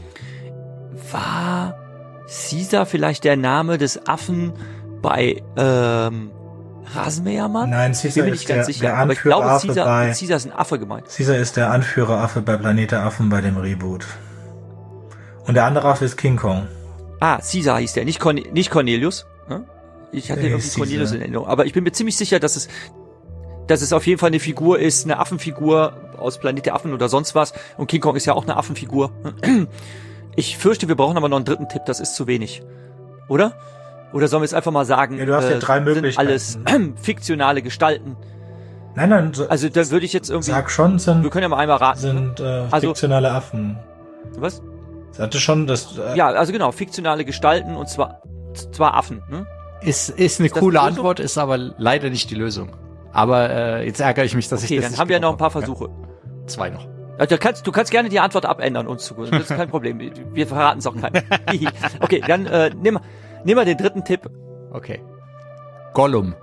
war Caesar vielleicht der Name des Affen bei ähm, Rasenmähermann? Nein, Bin Caesar mir ist nicht der, ganz sicher. der Aber ich glaube, Anführeraffe Caesar, bei, mit Caesar ist ein Affe gemeint. Caesar ist der Anführeraffe bei Planet der Affen bei dem Reboot. Und der andere Affe ist King Kong. Ah, Caesar hieß der, nicht, Corne nicht Cornelius. Hm? Ich hatte Nee, irgendwie Caesar. Cornelius in Erinnerung. Aber ich bin mir ziemlich sicher, dass es, dass es auf jeden Fall eine Figur ist, eine Affenfigur aus Planet der Affen oder sonst was. Und King Kong ist ja auch eine Affenfigur. Ich fürchte, wir brauchen aber noch einen dritten Tipp, das ist zu wenig. Oder? Oder sollen wir es einfach mal sagen, Ja, du hast ja drei sind Möglichkeiten. alles fiktionale Gestalten. Nein, nein, so, Also da würde ich jetzt irgendwie, sag schon, sind, wir können ja mal einmal raten. sind äh, Also- fiktionale Affen. Was? Sagte schon, dass äh, Ja, also genau, fiktionale Gestalten und zwar, zwar Affen. Ne? Ist, ist eine das coole die Lösung? Antwort, ist aber leider nicht die Lösung. Aber äh, jetzt ärgere ich mich, dass Okay, ich das dann nicht haben wir ja noch ein genau paar Versuche. habe. Zwei noch. Also, Du kannst, du kannst gerne die Antwort abändern uns zu. Das ist kein Problem. Wir verraten es auch keinem. Okay, dann äh, nimm, nimm mal den dritten Tipp. Okay. Gollum.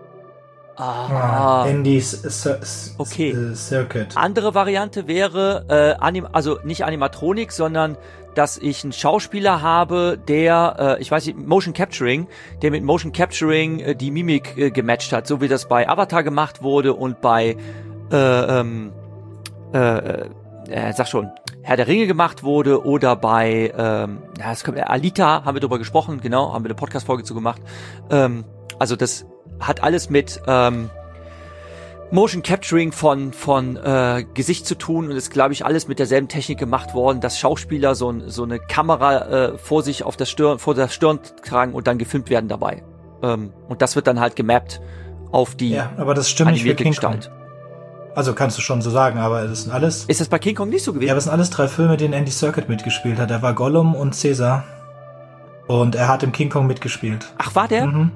Ah, Indy's Cir- C- Okay. äh, Circuit. andere Variante wäre, äh, Anim also nicht Animatronik, sondern dass ich einen Schauspieler habe, der, äh, ich weiß nicht, Motion Capturing, der mit Motion Capturing äh, die Mimik äh, gematcht hat, so wie das bei Avatar gemacht wurde und bei, äh, ähm, äh, äh, sag schon, Herr der Ringe gemacht wurde oder bei, ähm, ja, es kommt, äh, Alita, haben wir drüber gesprochen, genau, haben wir eine Podcast-Folge zu gemacht. Ähm, also das hat alles mit, ähm, Motion Capturing von von äh, Gesicht zu tun und ist, glaube ich, alles mit derselben Technik gemacht worden, dass Schauspieler so, ein, so eine Kamera äh, vor sich auf der Stirn, vor der Stirn tragen und dann gefilmt werden dabei. Ähm, und das wird dann halt gemappt auf die Ja, aber das stimmt nicht für animierte King Kong. Gestalt. Also kannst du schon so sagen, aber es sind alles, Ist das bei King Kong nicht so gewesen? ja, aber es sind alles drei Filme, denen Andy Serkis mitgespielt hat. Er war Gollum und Caesar. Und er hat im King Kong mitgespielt. Ach, war der? Mhm.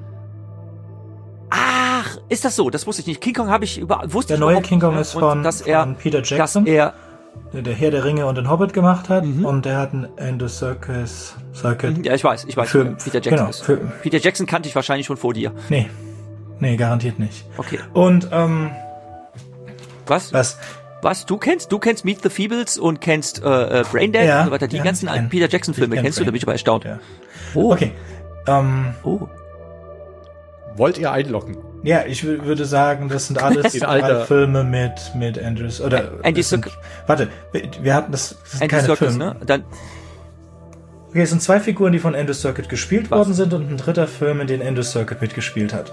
Ach, ist das so? Das wusste ich nicht. King Kong habe ich über wusste Der ich neue überhaupt King Kong nicht. ist Und von, dass er, von Peter dass Jackson, er, der der Herr der Ringe und den Hobbit gemacht hat. Mhm. Und der hat einen Andy Serkis Circuit. ja, ich weiß, ich weiß, Für- wer Peter Jackson genau, ist. für- Peter Jackson kannte ich wahrscheinlich schon vor dir. Nee. Nee, garantiert nicht. Okay. Und, ähm, Was? was? Was? Du kennst? Du kennst Meet the Feebles und kennst äh, äh, Braindead Ja, und so weiter. Die ja, ganzen ich alten kenn- Peter Jackson Filme ich kenn kennst du? Da bin ich aber erstaunt. Ja. Oh. Okay. Ähm, Oh. Wollt ihr einloggen? ja, ich wü- würde sagen, das sind alles Die drei alte- Filme mit, mit Andrews, oder, Andy das sind, Serkis. warte, wir, wir hatten das, das sind Andy keine Serkis, Filme. ne? Dann Okay, es sind zwei Figuren, die von Andrew Serkis gespielt Was? worden sind und ein dritter Film, in dem Andrew Serkis mitgespielt hat.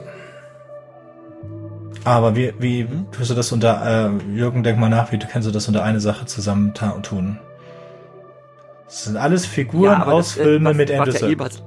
Aber wie, wie Mhm. tust du das unter, äh, Jürgen, denk mal nach, wie du kannst du das unter eine Sache zusammen ta- tun? Das sind alles Figuren aber aus das, äh, Filmen was- mit was Andrew ja Serkis. jeweils-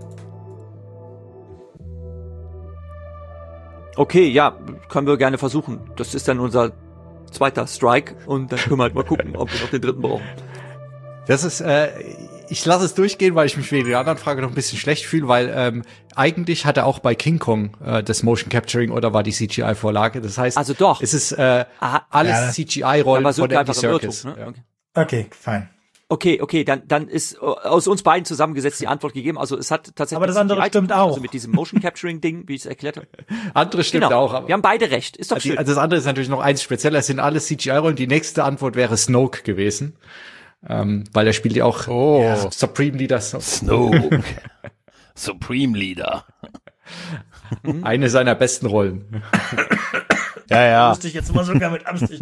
Okay, ja, können wir gerne versuchen. Das ist dann unser zweiter Strike und dann können wir halt mal gucken, ob wir noch den dritten brauchen. Das ist, äh, ich lasse es durchgehen, weil ich mich wegen der anderen Frage noch ein bisschen schlecht fühle, weil ähm, eigentlich hat er auch bei King Kong äh, das Motion Capturing oder war die C G I-Vorlage. Das heißt, Also doch. es ist äh, Aha. alles Ja, C G I-Rollen Aber von so Andy einfach im Irrtum, Serkis. ne? Ja. Okay. Okay, fein. Okay, okay, dann, dann ist äh, aus uns beiden zusammengesetzt die Antwort gegeben. Also es hat tatsächlich. Aber das andere C G I stimmt zu tun, auch. Also mit diesem Motion Capturing Ding, wie ich es erklärt habe. Andere stimmt Genau. auch. Aber Wir haben beide recht. Ist doch die, schön. also das andere ist natürlich noch eins spezieller. Es sind alles C G I-Rollen. Die nächste Antwort wäre Snoke gewesen. Ähm, weil er spielt ja auch Oh. ja, Supreme Leader. So, Snoke. Supreme Leader. eine seiner besten Rollen. Ja, ja. Musste ich jetzt immer sogar mit Absicht.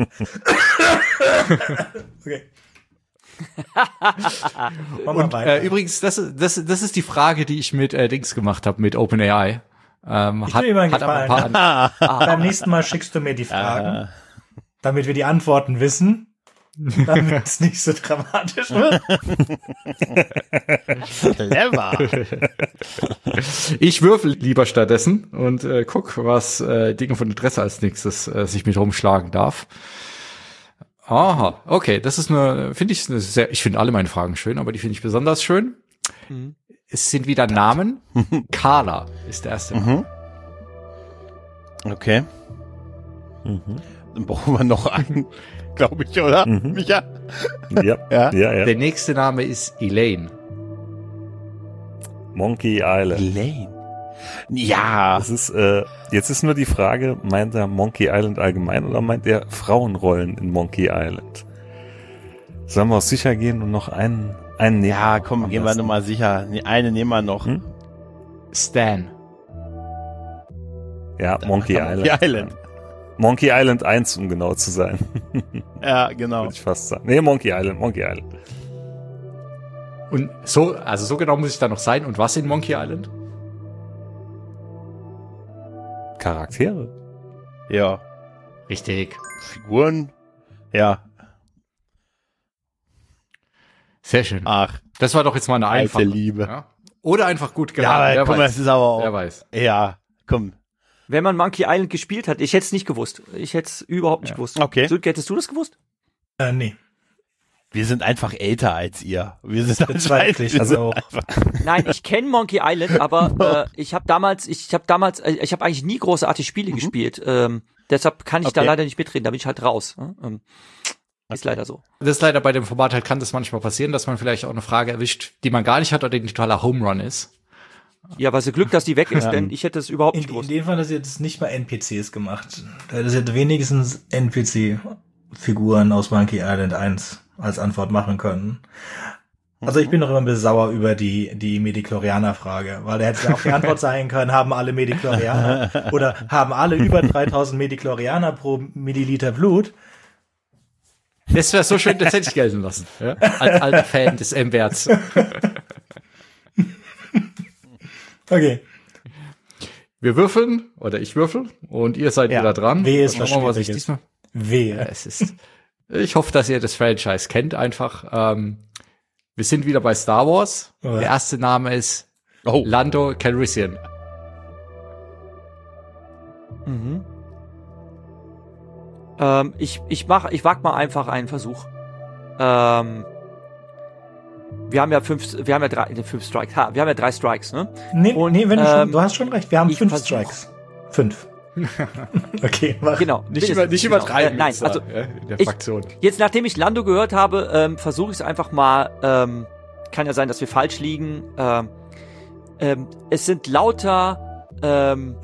Okay. Machen wir Und weiter. äh, übrigens, das, das, das ist die Frage, die ich mit äh, Dings gemacht habe, mit OpenAI. Ähm, Ich hat, tu dir mal einen hat aber ein paar Gefallen. an- Beim nächsten Mal schickst du mir die Fragen, Ah. damit wir die Antworten wissen, damit es nicht so dramatisch wird. Clever. Ich würfel lieber stattdessen und äh, guck, was äh, Dinge von Interesse als nächstes äh, sich mit rumschlagen darf. Aha, okay, das ist eine, finde ich, eine sehr, ich finde alle meine Fragen schön, aber die finde ich besonders schön. Mhm. Es sind wieder Namen. Carla ist der erste Name. Mhm. Okay. Mhm. Dann brauchen wir noch einen, glaube ich, oder? Mhm. Micha? Ja, Ja. ja, ja. Der nächste Name ist Elaine. Monkey Island. Elaine. Ja. Das ist, äh, jetzt ist nur die Frage, meint er Monkey Island allgemein oder meint er Frauenrollen in Monkey Island? Sollen wir auf sicher gehen und noch einen, einen nehmen? Ja, komm, Am gehen wir besten. nochmal sicher. Nee, eine nehmen wir noch. Hm? Stan. Ja, Monkey Island. Monkey Island. Monkey Island eins, um genau zu sein. Ja, genau. Würde ich fast sagen. Nee, Monkey Island, Monkey Island. Und so, also so genau muss ich da noch sein. Und was in Monkey Island? Charaktere. Ja. Richtig. Figuren. Ja. Sehr schön. Ach. Das war doch jetzt mal eine Alte einfache. Liebe. Ja? Oder einfach gut Ja, geraten. aber Wer guck mal, weiß. das ist aber Wer auch. weiß. Ja, komm. Wenn man Monkey Island gespielt hat, ich hätte es nicht gewusst. Ich hätte es überhaupt nicht Ja. gewusst. Okay. Sönke, hättest du das gewusst? Äh, nee. Wir sind einfach älter als ihr. Wir sind Bezweifle ich also, auch. Nein, ich kenne Monkey Island, aber äh, ich habe damals, ich habe damals, äh, ich habe eigentlich nie großartig Spiele Mhm. gespielt. Ähm, deshalb kann ich da Okay. leider nicht mitreden. Da bin ich halt raus. Ne? Ähm, ist leider so. Das ist leider bei dem Format halt, kann das manchmal passieren, dass man vielleicht auch eine Frage erwischt, die man gar nicht hat oder die ein totaler Home Run ist. Ja, was Glück, dass die weg ist, Ja. denn ich hätte es überhaupt In, nicht in gewusst. dem Fall hat sie jetzt nicht mal N P Cs gemacht. Da hätte sie jetzt wenigstens N P C-Figuren aus Monkey Island eins als Antwort machen können. Also ich bin noch immer ein bisschen sauer über die, die Medichlorianer-Frage, weil da hätte ja auch die Antwort sein können, haben alle Medichlorianer oder haben alle über dreitausend Medichlorianer pro Milliliter Blut. Das wäre so schön, das hätte ich gelten lassen. Ja? Als alter Fan des M-Werts. Okay. Wir würfeln, oder ich würfel, und ihr seid Ja. wieder dran. Wehe, ist Schauen was wir mal, was ich Schwieriges. diesmal. Wehe. Ja, es ist. Ich hoffe, dass ihr das Franchise kennt einfach. Ähm, wir sind wieder bei Star Wars. Ja. Der erste Name ist Oh. Lando Calrissian. Mhm. Ähm, ich ich mach, ich wag mal einfach einen Versuch. Ähm, wir haben ja fünf, wir haben ja drei, ne, fünf Strikes. Ha, wir haben ja drei Strikes, ne? Nee, Und, nee wenn du, ähm, schon, du hast schon recht, wir haben ich fünf versuch- Strikes. Fünf. Okay, mach. Genau. Nicht, mindestens, über, nicht genau. übertreiben. Äh, nein, jetzt da, also ja, in der ich- Fraktion. jetzt nachdem ich Lando gehört habe, ähm, versuche ich es einfach mal. Ähm, kann ja sein, dass wir falsch liegen. Ähm, ähm, es sind lauter, ähm,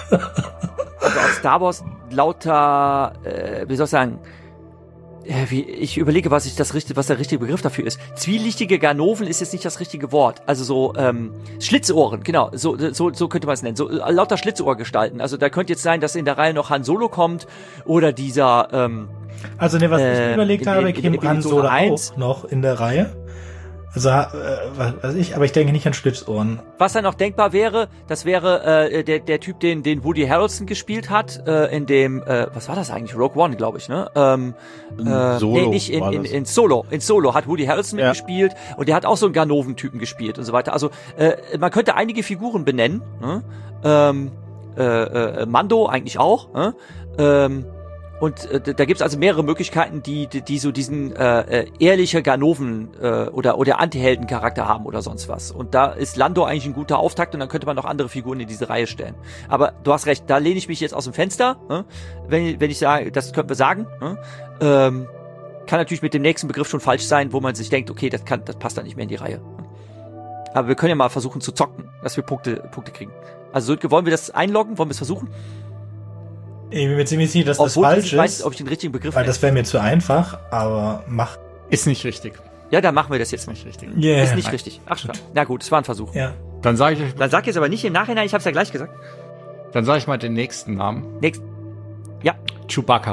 also aus Star Wars lauter, äh, wie soll ich sagen? Äh, wie, ich überlege, was ich das richtige, was der richtige Begriff dafür ist. Zwielichtige Ganoven ist jetzt nicht das richtige Wort. Also so ähm, Schlitzohren, genau. So so so könnte man es nennen. So äh, lauter Schlitzohrgestalten. Also da könnte jetzt sein, dass in der Reihe noch Han Solo kommt oder dieser. Ähm, Also ne, was Äh, ich überlegt in- habe, in- in käme Han Episode Solo eins. auch noch in der Reihe. Also, äh, was weiß ich, aber ich denke nicht an Schlitzohren. Was dann noch denkbar wäre, das wäre äh, der der Typ, den den Woody Harrelson gespielt hat, äh, in dem äh, was war das eigentlich? Rogue One, glaube ich, ne? Ähm, äh, Solo nee, nicht in, war in, das. in Solo. In Solo hat Woody Harrelson Ja. mitgespielt und der hat auch so einen Ganoven-Typen gespielt und so weiter. Also äh, man könnte einige Figuren benennen. Ne? Ähm, äh, äh, Mando eigentlich auch. Ne? Ähm, Und äh, da gibt's also mehrere Möglichkeiten, die die, die so diesen äh, äh, ehrliche Ganoven äh, oder oder Anti-Helden-Charakter haben oder sonst was. Und da ist Lando eigentlich ein guter Auftakt und dann könnte man noch andere Figuren in diese Reihe stellen. Aber du hast recht, da lehne ich mich jetzt aus dem Fenster, ne? wenn wenn ich sage, das könnten wir sagen. Ne? Ähm, kann natürlich mit dem nächsten Begriff schon falsch sein, wo man sich denkt, okay, das kann, das passt da nicht mehr in die Reihe. Aber wir können ja mal versuchen zu zocken, dass wir Punkte Punkte kriegen. Also Sönke, wollen wir das einloggen? Wollen wir es versuchen? Ich bin mir ziemlich sicher, dass das Obwohl ich falsch nicht weiß, ist, ob ich den richtigen Begriff weil nenne. das wäre mir zu einfach, aber mach. Ist nicht richtig. Ja, dann machen wir das jetzt Ist mal. nicht richtig. Yeah. Ist nicht richtig. Ach, schade. Na gut, es war ein Versuch. Ja. Dann sage ich euch, Dann sag jetzt aber nicht im Nachhinein, ich hab's ja gleich gesagt. dann sage ich mal den nächsten Namen. Nächst. Ja, Chewbacca.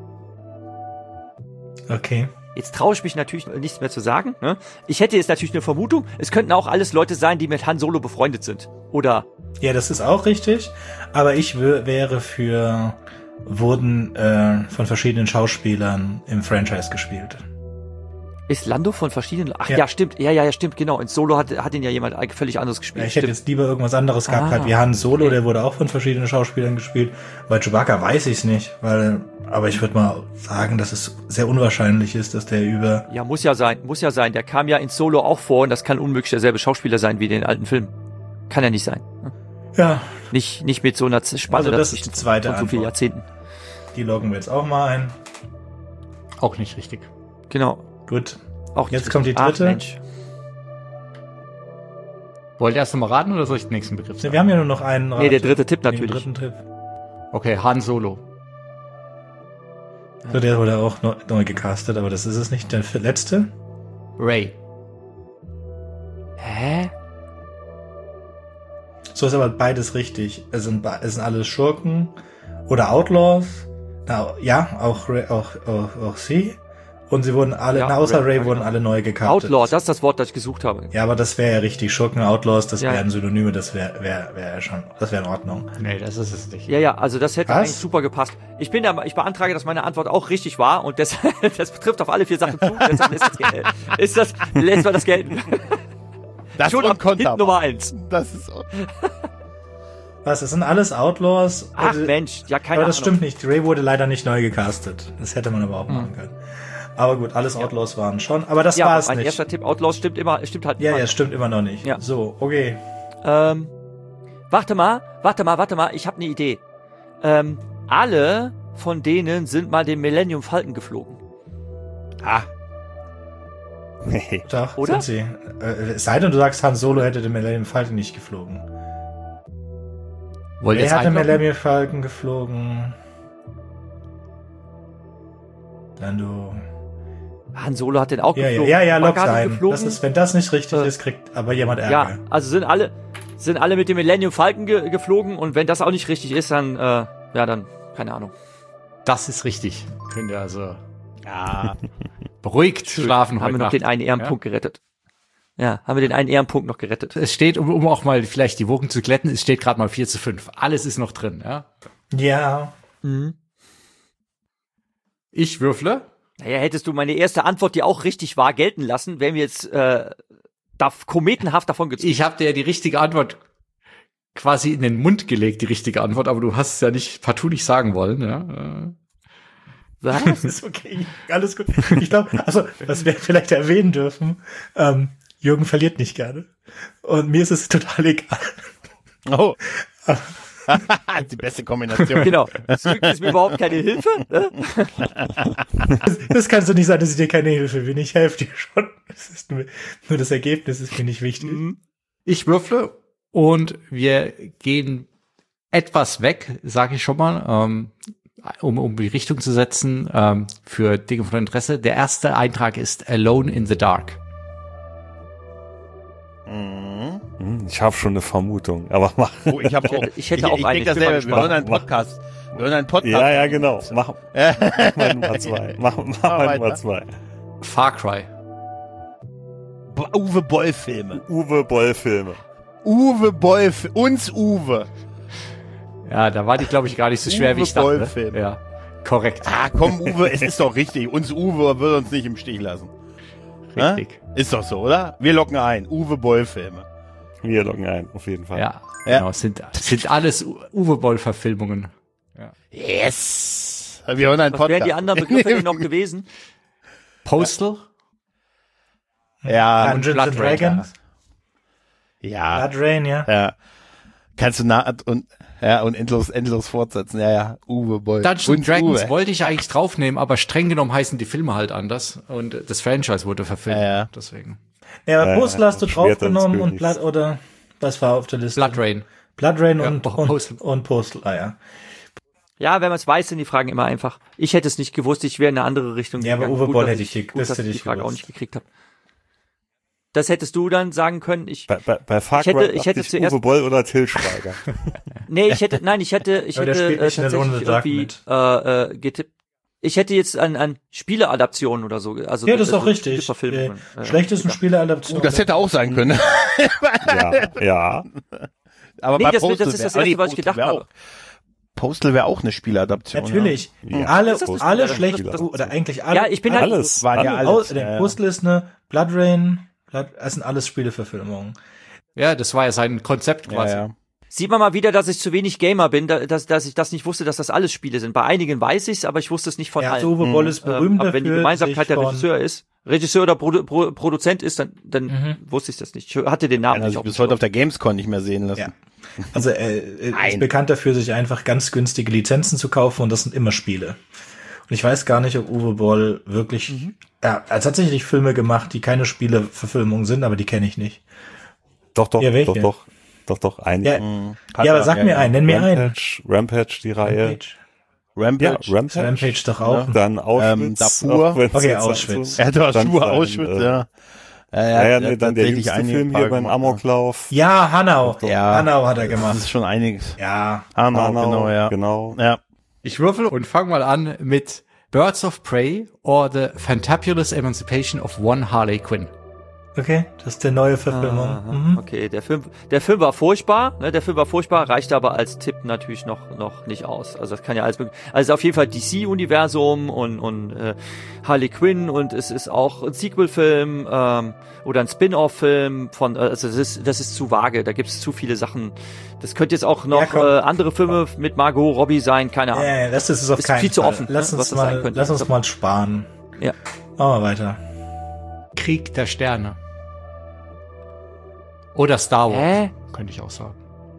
Okay. jetzt traue ich mich natürlich nichts mehr zu sagen. Ne? Ich hätte jetzt natürlich eine Vermutung, es könnten auch alles Leute sein, die mit Han Solo befreundet sind. Oder Ja, das ist auch richtig. Aber ich w- wäre für, wurden äh, von verschiedenen Schauspielern im Franchise gespielt. Ist Lando von verschiedenen... Ach ja, Ja. stimmt. Ja, ja, ja, stimmt, genau. In Solo hat, hat ihn ja jemand völlig anderes gespielt. Ja, ich hätte Stimmt. jetzt lieber irgendwas anderes gehabt, Ah, halt wie Han Solo, okay. der wurde auch von verschiedenen Schauspielern gespielt. Bei Chewbacca weiß ich es nicht, weil, aber ich würde mal sagen, dass es sehr unwahrscheinlich ist, dass der über... Ja, muss ja sein, muss ja sein. Der kam ja in Solo auch vor und das kann unmöglich derselbe Schauspieler sein wie in den alten Filmen. Kann ja nicht sein. Ja, Nicht, nicht mit so einer Z- Spanne Also das dazwischen ist die zweite von so vielen Antwort. Jahrzehnten. die loggen wir jetzt auch mal ein. Auch nicht richtig. Genau. Gut. Auch Jetzt nicht kommt die richtig. dritte. Ach, Mensch. Wollt ihr erst noch mal raten oder soll ich den nächsten Begriff Ne, sagen? wir haben ja nur noch einen. Nee, der Rate. dritte Tipp Den natürlich. dritten Tipp. Okay, Han Solo. So, der wurde auch neu, neu gecastet, aber das ist es nicht. Der letzte? Ray. Hä? So ist aber beides richtig. Es sind, be- es sind alles Schurken oder Outlaws. Na, ja, auch, Ray, auch, auch, auch sie. Und sie wurden alle, Ja, na, außer Ray, Ray, wurden alle neu gecastet. Outlaw, das ist das Wort, das ich gesucht habe. Ja, aber das wäre ja richtig. Schurken, Outlaws, das Ja. wären Synonyme, das wäre wär, wär schon, das wäre in Ordnung. Nee, das ist es nicht. Ja, ja, also das hätte Was? eigentlich super gepasst. Ich bin da, ich beantrage, dass meine Antwort auch richtig war und das, das betrifft auf alle vier Sachen zu. Deshalb ist das, Geld- ist das, lässt man das gelten. Das Schon und am Hit Konter. Nummer eins. Das ist Was, das sind alles Outlaws? Ach Oder- Mensch, ja, keine aber das Ahnung. stimmt nicht. Ray wurde leider nicht neu gecastet. Das hätte man aber auch machen können. Aber gut, alles Outlaws waren schon. Aber das Ja, war's mein nicht. erster Tipp, Outlaws stimmt immer, stimmt halt Ja, immer. ja, stimmt immer noch nicht. Ja. So, okay. Ähm, warte mal, warte mal, warte mal, ich habe eine Idee. Ähm, alle von denen sind mal den Millennium Falcon geflogen. ah, Nee. Doch, Oder? sind sie. Äh, es sei denn, du sagst, Han Solo hätte den Millennium Falcon nicht geflogen. Wollt ihr Wer es hat den einloggen? Millennium Falcon geflogen? Dann du. Han Solo hat den auch Ja, ja, geflogen. ja, ja, log Chewbacca hat ihn sein. geflogen. Das ist, wenn das nicht richtig Äh, ist, kriegt aber jemand Ärger. Ja, also sind alle, sind alle mit dem Millennium Falcon ge geflogen und wenn das auch nicht richtig ist, dann, äh, ja, dann, keine Ahnung. Das ist richtig. Könnt ihr also ja. beruhigt schlafen Haben heute wir noch Nacht. den einen Ehrenpunkt gerettet. Ja, haben wir den einen Ehrenpunkt noch gerettet. Es steht, um, um auch mal vielleicht die Wogen zu glätten, es steht gerade mal vier zu fünf. Alles ist noch drin, ja. Ja. Mhm. Ich würfle. Naja, hättest du meine erste Antwort, die auch richtig war, gelten lassen, wären wir jetzt äh, da kometenhaft davon gezogen. Ich habe dir ja die richtige Antwort quasi in den Mund gelegt, die richtige Antwort, aber du hast es ja nicht partout nicht sagen wollen, ja. Was? Das ist okay. Alles gut. Ich glaube, also, was wir vielleicht erwähnen dürfen, ähm, Jürgen verliert nicht gerne. Und mir ist es total egal. Oh. Die beste Kombination. Genau. Das ist mir überhaupt keine Hilfe. Ne? Das, das kannst du nicht sagen, dass ich dir keine Hilfe bin. Ich helfe dir schon. Das ist nur, nur das Ergebnis ist mir nicht wichtig. Ich würfle und wir gehen etwas weg, sage ich schon mal, ähm, um, um die Richtung zu setzen ähm, für Dinge von Interesse. Der erste Eintrag ist Alone in the Dark. Mhm. Hm, Ich habe schon eine Vermutung, aber mach. Oh, ich habe auch. Ich hätte auch ich, eine. ich denk Ich bin mal dasselbe. Wir hören einen gespannt. Podcast. Wir hören einen Podcast. Ja, ja, genau. Mach, mach mal Nummer zwei. Mach, mach mal weiter. Nummer zwei. Far Cry. Bo- Uwe Boll Filme. Uwe Boll Filme. Uwe Boll, Fi- uns Uwe. Ja, da war die, glaube ich, gar nicht so schwer, wie Uwe ich dachte. Boll-Film. Ja, korrekt. Ah, komm, Uwe, es ist doch richtig. Uns Uwe wird uns nicht im Stich lassen. Richtig. Hä? Ist doch so, oder? Wir locken ein. Uwe Boll Filme. Wir loggen ein, auf jeden Fall. Ja, Ja. genau. Sind, sind alles U- Uwe Boll-Verfilmungen. Yes. Wir hören einen Was Podcast. wären die anderen Begriffe denn noch gewesen? Postal? Ja, Dungeons and Blood Rain, Dragons. ja, Blood Rain, ja. ja. Kannst du nah und ja und endlos endlos fortsetzen. Ja, ja. Uwe Boll. Dungeons Uns and Dragons Uwe. wollte ich eigentlich draufnehmen, aber streng genommen heißen die Filme halt anders und das Franchise wurde verfilmt. Ja, ja. Deswegen. Ja, aber Ja, Postal hast du Schwert des draufgenommen und Königs. Blood, oder was war auf der Liste? Blood Rain. Blood Rain Ja, und, Po- und, Postal. und Postal, ah ja. Ja, wenn man es weiß, sind die Fragen immer einfach. Ich hätte es nicht gewusst, ich wäre in eine andere Richtung Ja, aber gegangen. Uwe Gut, Boll dass hätte ich die- gut, das dass hätte ich die ich Frage auch gewusst. nicht gekriegt habe. Das hättest du dann sagen können. Ich, Bei, bei, bei Far Ich hätte- Cry ich dachte hätte zuerst- Uwe Boll oder Till Schweiger. nee, ich hätte, nein, ich hätte, ich Aber der hätte spielt äh, nicht in Alone in the tatsächlich Dark irgendwie mit. äh, äh, getippt. Ich hätte jetzt an, an Spieleadaptionen oder so. Also, Ja, das ist also auch richtig. Äh, Spieleverfilmungen, äh, schlechtesten gedacht. Spieleadaption. Uh, das hätte auch sein können. ja, ja. Aber Nee, bei das- das Postal ist das wär- Erste, nee, was ich Postal gedacht wär habe. Auch, Postal wäre auch eine Spieladaption. Natürlich. Ja. Alle, Das ist das- alle das- schlechten, das- oder eigentlich alle. Ja, ich bin halt- Alles. Ja. Waren ja alle, alles. aus, der ja, ja. Postal ist eine Blood Rain, Blood, das sind alles Spieleverfilmungen. Ja, das war ja sein Konzept Ja, quasi. ja. Sieht man mal wieder, dass ich zu wenig Gamer bin, da- dass, dass ich das nicht wusste, dass das alles Spiele sind. Bei einigen weiß ich's, aber ich wusste es nicht von Ja, allen. so Uwe Boll ist berühmt Ähm, aber dafür, wenn die Gemeinsamkeit sich der von- Regisseur ist, Regisseur oder Produ Pro Produzent ist, dann, dann Mhm. wusste ich das nicht. Ich hatte den Namen Den hat nicht sich auf bis dem heute auf Schirm. der Gamescom nicht mehr sehen lassen. Ja. Also er äh, Nein. ist bekannt dafür, sich einfach ganz günstige Lizenzen zu kaufen und das sind immer Spiele. Und ich weiß gar nicht, ob Uwe Boll wirklich, Mhm. er hat tatsächlich Filme gemacht, die keine Spieleverfilmungen sind, aber die kenne ich nicht. Doch, doch, Ja, welche? doch, doch, doch, doch, ein. Ja, Mhm. Hat ja aber er, sag ja, mir ja. einen, nenn mir einen. Rampage, Rampage, die Reihe. Rampage. Rampage. Ja, Rampage. Rampage doch auch. Dann Auschwitz. Ähm, Darfur. auch wenn's Okay, jetzt Auschwitz. Er hat doch Dann Schuhe sein, Auschwitz, äh, ja. Ja, Ja, ja, er nee, hat dann der tatsächlich jüngste einige Film hier Paar beim gemacht, Amoklauf. Ja, Hanau. Ja. Hanau hat er Das gemacht. ist schon einiges. Ja. Hanau, Hanau, genau, ja. genau. Ja. Ich würfel und fang mal an mit Birds of Prey or the Fantabulous Emancipation of One Harley Quinn. Okay, das ist der neue Verfilmung. Aha, Mhm. Okay, der Film, der Film war furchtbar, ne, der Film war furchtbar, reichte aber als Tipp natürlich noch, noch nicht aus. Also das kann ja alles, möglich- also auf jeden Fall D C-Universum und, und, äh, Harley Quinn und es ist auch ein Sequel-Film, ähm, oder ein Spin-off-Film von, äh, also das ist, das ist zu vage, da gibt es zu viele Sachen. Das könnte jetzt auch noch, Ja, komm. äh, andere Filme mit Margot Robbie sein, keine Ahnung. Ja, ja, das ist es auf Ist keinen viel zu Fall. offen, Lass ne, uns was das sein mal, könnte. lass uns mal sparen. Ja. Machen wir weiter. Krieg der Sterne. Oder Star Wars, Hä? könnte ich auch sagen.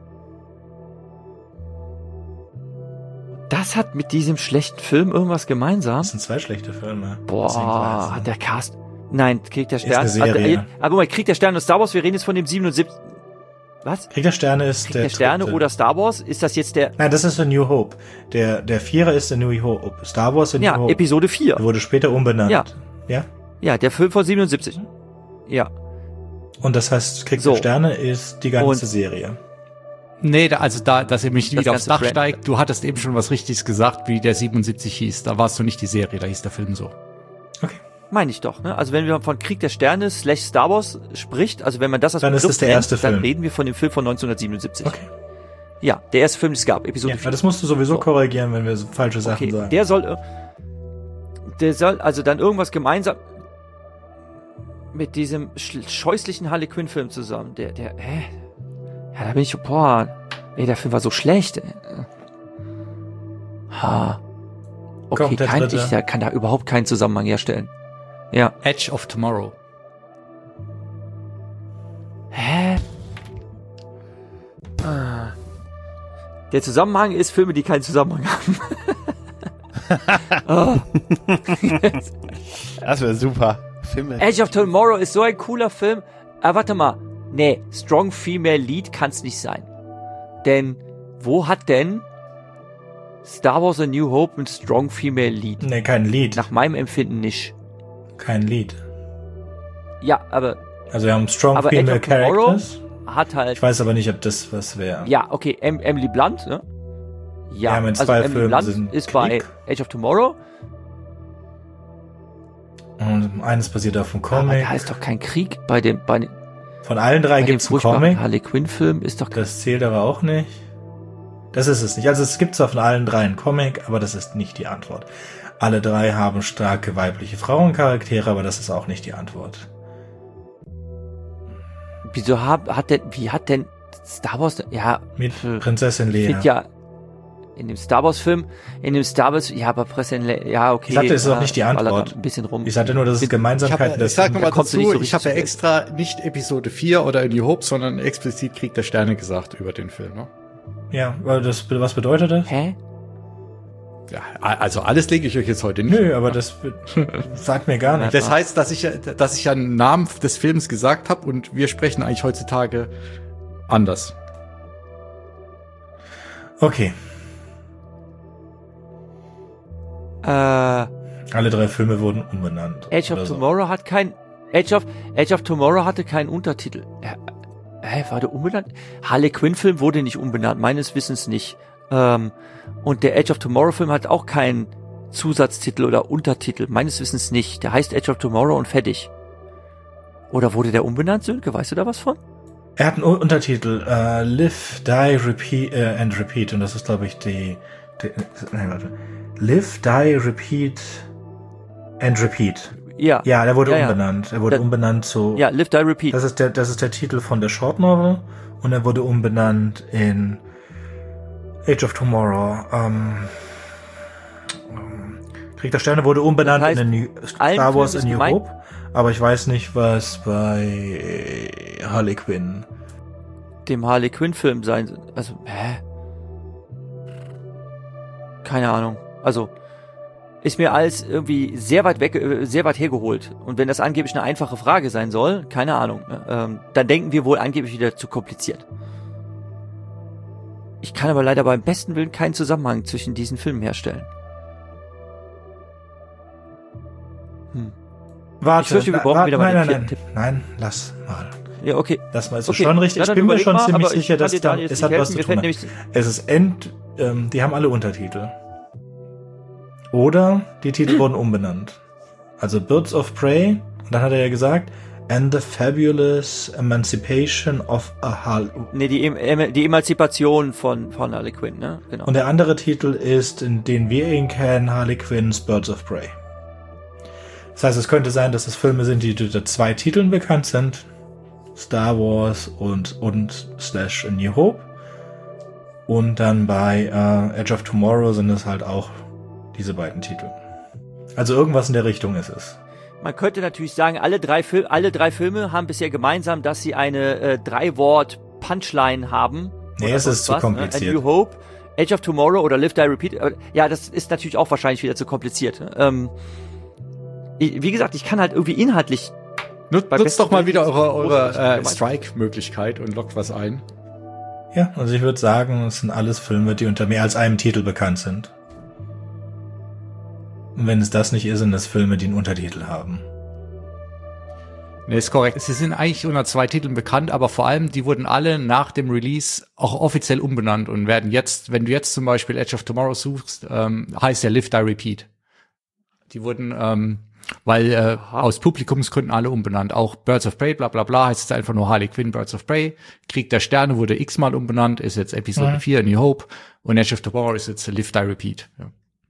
Das hat mit diesem schlechten Film irgendwas gemeinsam? Das sind zwei schlechte Filme. Boah, Beziehungsweise- hat der Cast. Nein, Krieg der Ist Sterne. eine Serie. Aber mal, Krieg der Sterne und Star Wars, wir reden jetzt von dem siebenundsiebzig. Was? Krieg der Sterne ist Krieg der der Sterne dritte. oder Star Wars? Ist das jetzt der. Nein, das ist der New Hope. Der, der Vierer ist der New Hope. Star Wars der New Ja, Hope. Episode vier. Der wurde später umbenannt. Ja. Ja? Ja, der Film von siebenundsiebzig. Ja. Und das heißt, Krieg So. der Sterne ist die ganze Und- Serie. Nee, da, also da, dass ihr mich Das wieder aufs ganze Dach Brand. steigt. Du hattest eben schon was Richtiges gesagt, wie der siebenundsiebzig hieß. Da warst du nicht die Serie, da hieß der Film so. Okay. Meine ich doch, ne? Also wenn wir von Krieg der Sterne slash Star Wars spricht, also wenn man das als Dann ist Begriff es der nennt, erste dann Film. reden wir von dem Film von neunzehnhundertsiebenundsiebzig. Okay. Ja, der erste Film, den es gab, Episode Ja, vier. weil das musst du sowieso So. korrigieren, wenn wir so falsche Sachen Okay, sagen. der soll, äh, der soll also dann irgendwas gemeinsam mit diesem sch- scheußlichen Harley Quinn Film zusammen. Der, der, hä? Ja, da bin ich, boah, ey, der Film war so schlecht. Ey. Ha. Okay, Kommt der kein, dritte. ich der kann da überhaupt keinen Zusammenhang herstellen. Ja. Edge of Tomorrow. Hä? Ah. Der Zusammenhang ist Filme, die keinen Zusammenhang haben. Oh. Das wäre super. Filme. Edge of Tomorrow ist so ein cooler Film. Aber warte mal. Nee, Strong Female Lead kann's nicht sein. Denn wo hat denn Star Wars A New Hope ein Strong Female Lead? Nee, kein Lied. Nach meinem Empfinden nicht. Kein Lied. Ja, aber Also wir haben Strong Aber Female Edge of Tomorrow? Characters. hat halt... Ich weiß aber nicht, ob das was wäre. Ja, okay, em Emily Blunt, ne? Ja, Ja, mit also zwei Emily Filmen Blunt sind ist bei Krieg. Age of Tomorrow. Und eines basiert auf dem Aber Comic. da ist doch kein Krieg bei dem, bei, dem- Von allen drei bei dem gibt's einen furchtbaren Comic. Harley Quinn Film ist doch Das zählt aber auch nicht. Das ist es nicht. Also es gibt zwar von allen drei einen Comic, aber das ist nicht die Antwort. Alle drei haben starke weibliche Frauencharaktere, aber das ist auch nicht die Antwort. Wieso hat, hat denn, wie hat denn Star Wars, ja, Mit Pf, Prinzessin ich Leia. finde ja, in dem Star Wars Film, in dem Star Wars, ja, aber Präsident, Le- ja, okay. Ich sagte, es ist ja, auch nicht die ballert Antwort. da Ein bisschen rum. Ich sagte nur, dass es Ich, hab, Gemeinsamkeiten ich sag des nochmal Da kommst du dazu, nicht so ich habe ja richtig extra nicht Episode vier oder A New Hope, sondern explizit Krieg der Sterne gesagt über den Film. Ne? Ja, weil das, was bedeutet das? Hä? Ja, also alles lege ich euch jetzt heute nicht. Nö, aber das be- sagt mir gar nichts. Das heißt, dass ich, ja- dass ich ja einen Namen des Films gesagt habe und wir sprechen eigentlich heutzutage anders. Okay, Äh, alle drei Filme wurden umbenannt. Age of oder so. Tomorrow hat kein, Age of, Age of Tomorrow hatte keinen Untertitel. Äh, Hä, war der umbenannt? Harley Quinn Film wurde nicht umbenannt, meines Wissens nicht. Ähm, und der Age of Tomorrow Film hat auch keinen Zusatztitel oder Untertitel, meines Wissens nicht. Der heißt Age of Tomorrow und fertig. Oder wurde der umbenannt, Sönke? Weißt du da was von? Er hat einen U- Untertitel, äh, Live, Die, Repeat, äh, and Repeat. Und das ist, glaube ich, die, die nein, warte. Live, Die, Repeat and Repeat. Ja. Ja, der wurde Ja, ja. umbenannt. Er wurde Da- umbenannt zu... Ja, Live, Die, Repeat. Das ist der, das ist der Titel von der Short Novel. Und er wurde umbenannt in Age of Tomorrow. Ähm, ähm, Krieg der Sterne wurde umbenannt Das heißt, in A New, allen Star Wars A Filmen ist New gemeint- Hope. Aber ich weiß nicht, was bei Harley Quinn... Dem Harley Quinn Film sein, also, hä? Keine Ahnung. Also, ist mir alles irgendwie sehr weit weg, äh, sehr weit hergeholt. Und wenn das angeblich eine einfache Frage sein soll, keine Ahnung, ne, ähm, dann denken wir wohl angeblich wieder zu kompliziert. Ich kann aber leider beim besten Willen keinen Zusammenhang zwischen diesen Filmen herstellen. Hm. Warte, Ich fürchte, wir na, brauchen warte, wieder mal nein, den nein, vierten nein, nein, lass mal. Ja, okay. Das war jetzt Okay, schon richtig. ja, Ich dann bin mir überleg schon mal, ziemlich aber ich sicher, kann dass dir da, da jetzt es nicht hat was helfen. zu Mir tun. fällt Hat. nämlich- Es ist End, ähm, die haben alle Untertitel. Oder die Titel wurden umbenannt. Also Birds of Prey, und dann hat er ja gesagt, and the Fabulous Emancipation of a Harley. Nee, die, em die Emanzipation von, von Harley Quinn, ne? Genau. Und der andere Titel ist, in den wir ihn kennen, Harley Quinn's Birds of Prey. Das heißt, es könnte sein, dass es Filme sind, die unter zwei Titeln bekannt sind. Star Wars und, und slash A New Hope. Und dann bei äh, Edge of Tomorrow sind es halt auch diese beiden Titel. Also irgendwas in der Richtung ist es. Man könnte natürlich sagen, alle drei, Fil alle drei Filme haben bisher gemeinsam, dass sie eine äh, Drei-Wort-Punchline haben. Nee, Oder es ist sonst zu was, kompliziert. Ne? A New Hope, Age of Tomorrow oder Live, Die, Repeat. Äh, Ja, das ist natürlich auch wahrscheinlich wieder zu kompliziert. Ähm, ich, wie gesagt, ich kann halt irgendwie inhaltlich... Nut, Bei nutzt besten doch mal Willen wieder ist es eure, großartig eure äh, gemeint. Strike-Möglichkeit und lockt was ein. Ja, also ich würde sagen, es sind alles Filme, die unter mehr als einem Titel bekannt sind. Und wenn es das nicht ist, sind das Filme, die einen Untertitel haben. Nee, ist korrekt. Sie sind eigentlich unter zwei Titeln bekannt, aber vor allem, die wurden alle nach dem Release auch offiziell umbenannt und werden jetzt, wenn du jetzt zum Beispiel Edge of Tomorrow suchst, ähm, heißt der Live, Die, Repeat. Die wurden, ähm, weil äh, aus Publikumsgründen alle umbenannt. Auch Birds of Prey, bla bla bla, heißt jetzt einfach nur Harley Quinn, Birds of Prey. Krieg der Sterne wurde x-mal umbenannt, ist jetzt Episode Mhm. vier, New Hope. Und Edge of Tomorrow ist jetzt Live, Die, Repeat. Ja.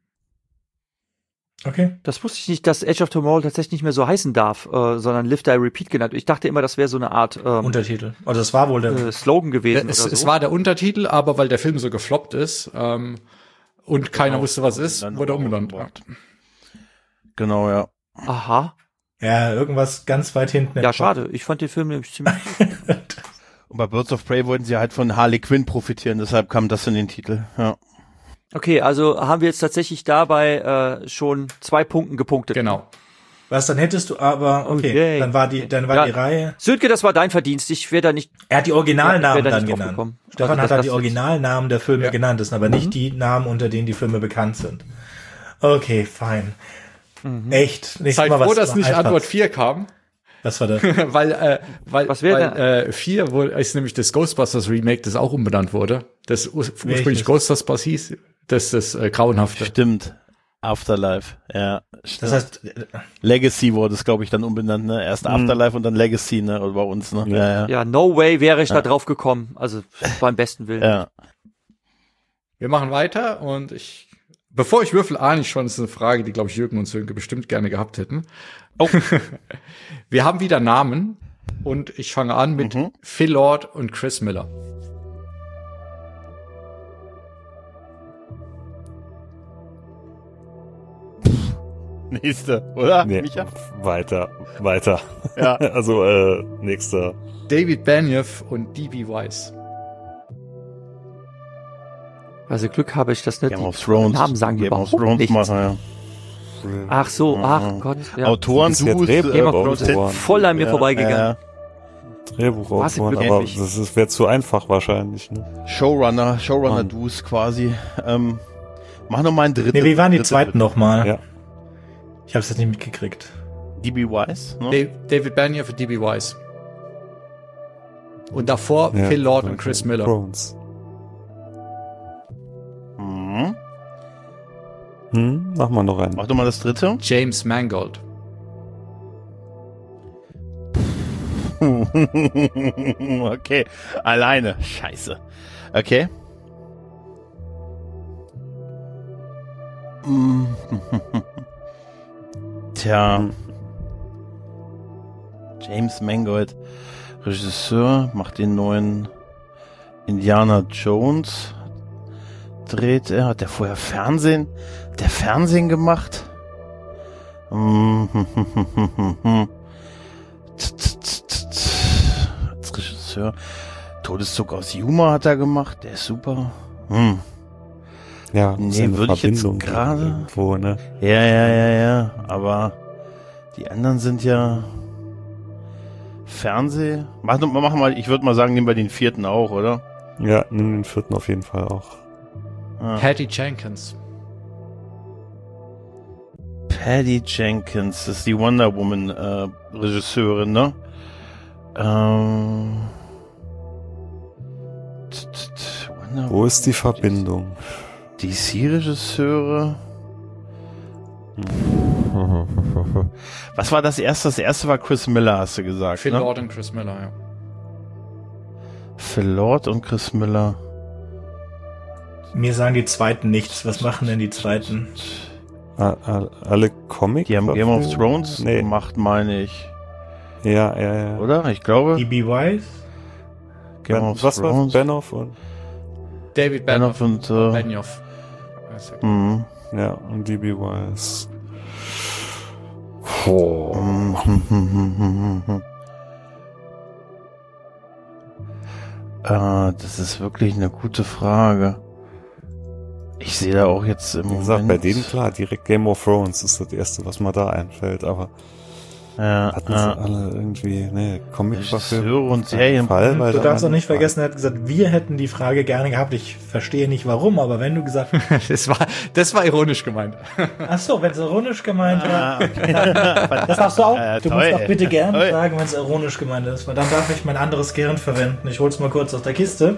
Okay. Das wusste ich nicht, dass Edge of Tomorrow tatsächlich nicht mehr so heißen darf, äh, sondern Live, Die, Repeat genannt. Ich dachte immer, das wäre so eine Art ähm, Untertitel. Also das war wohl der... äh, Slogan gewesen Es, oder so. es war der Untertitel, aber weil der Film so gefloppt ist ähm, und keiner Genau. wusste, was ist, Dann wurde er auch umbenannt. umgebracht. Genau, ja. Aha. Ja, irgendwas ganz weit hinten. im Ja, Kopf. schade. Ich fand den Film nämlich ziemlich... Und bei Birds of Prey wollten sie halt von Harley Quinn profitieren, deshalb kam das in den Titel. Ja. Okay, also haben wir jetzt tatsächlich dabei äh, schon zwei Punkten gepunktet. Genau. Was, dann hättest du aber... Okay, Okay. dann war die, dann war Ja. die Reihe... Sönke, das war dein Verdienst. Ich wäre da nicht... Er hat die Ja, Originalnamen ich wär da dann nicht genannt. draufgekommen. Stefan Also, hat dass halt die das jetzt- Originalnamen der Filme Ja. genannt, das sind aber nicht Mhm. die Namen, unter denen die Filme bekannt sind. Okay, fein. Mhm. Echt. Nächstes Seid Mal was froh, dass nicht einfach- Antwort vier kam, Was war das? weil, äh, weil, Was wär weil äh, vier wohl ist nämlich das Ghostbusters Remake, das auch umbenannt wurde. Das ur ursprünglich Welches? Ghostbusters hieß, das ist das äh, Grauenhafte. Stimmt. Afterlife, ja. Stimmt. Das heißt, Legacy wurde es, glaube ich, dann umbenannt, ne? Erst Mhm. Afterlife und dann Legacy, ne? Oder bei uns, ne? Ja, ja. Ja, no way wäre ich da drauf gekommen. Also beim besten Willen. ja. Wir machen weiter und ich, bevor ich würfel, ahne ich schon, das ist eine Frage, die, glaube ich, Jürgen und Sönke bestimmt gerne gehabt hätten. Oh. Wir haben wieder Namen und ich fange an mit Mhm. Phil Lord und Chris Miller. Nächste, oder? Nee, Micha? weiter, weiter. Ja. Also, äh, nächster. David Benioff und D B. Weiss. Also Glück habe ich das nicht. Game Die of Thrones. Namen sagen Game of überhaupt Thrones nichts. machen, ja. Ach so, ach Mhm. Gott. Ja. Autoren, Das ist ja du Drehbuch- Game of äh, Thrones ist Autoren. voll an mir ja, vorbeigegangen. ja. Drehbuchautoren, Was, aber wirklich? das ist wäre zu einfach wahrscheinlich. Ne? Showrunner, Showrunner Mann. Du's quasi. Ähm, mach noch mal einen dritten. nee, wie waren die dritte- zweiten nochmal? Ja. Ich hab's jetzt nicht mitgekriegt. D B. Wise, ne? Da- David Benioff und D B. Weiss. Und davor Ja, Phil Lord so und Chris Game of Miller. Thrones. Mhm. Hm, mach mal noch einen. Mach doch mal das dritte. James Mangold. Puh. Okay, alleine. Scheiße. Okay. Tja. James Mangold, Regisseur, macht den neuen Indiana Jones. Dreht er, hat der vorher Fernsehen, der Fernsehen gemacht? Als Regisseur. Todeszug aus Yuma hat er gemacht, der ist super. Hm. Ja, nee, würde ich jetzt gerade. Irgendwo, ne? Ja, ja, ja, ja. Aber die anderen sind ja Fernseh. Mach, mach mal, ich würde mal sagen, nehmen wir den vierten auch, oder? Ja, nimm den vierten auf jeden Fall auch. Ah. Patty Jenkins. Patty Jenkins, das ist die Wonder Woman äh, Regisseurin, ne? Ähm. t- t- t- Wonder Wo ist die Verbindung? D C-Regisseure. Was war das erste? Das erste war Chris Miller, hast du gesagt, Phil ne? Lord und Chris Miller, ja. Phil Lord und Chris Miller. Mir sagen die Zweiten nichts. Was machen denn die Zweiten? A- a- Alle Comic? Die haben Game of Thrones Nee. gemacht, meine ich. Ja, ja, ja. Oder? Ich glaube. E B. Wise? Game Ben, of was war Thrones. Benioff und David Benioff Benioff. und, äh, Benioff. Mhm. ja, und D B. Wise. Äh, das ist wirklich eine gute Frage. Ich sehe da auch jetzt im Wie gesagt, Moment... bei denen klar, direkt Game of Thrones ist das erste, was mir da einfällt, aber Ja, hatten ja. sie alle irgendwie, ne, Comic-Verfilmung. Regisseure und Serien. Fall, weil Du da darfst auch man- nicht vergessen, er hat gesagt, wir hätten die Frage gerne gehabt. Ich verstehe nicht warum, aber wenn du gesagt hast, Das war, das war ironisch gemeint. ach so, wenn es ironisch gemeint war, Ah, okay. das darfst du auch. Äh, du toll. musst auch bitte gerne Toll. sagen, wenn es ironisch gemeint ist, weil dann darf ich mein anderes Gehirn verwenden. Ich hol's mal kurz aus der Kiste.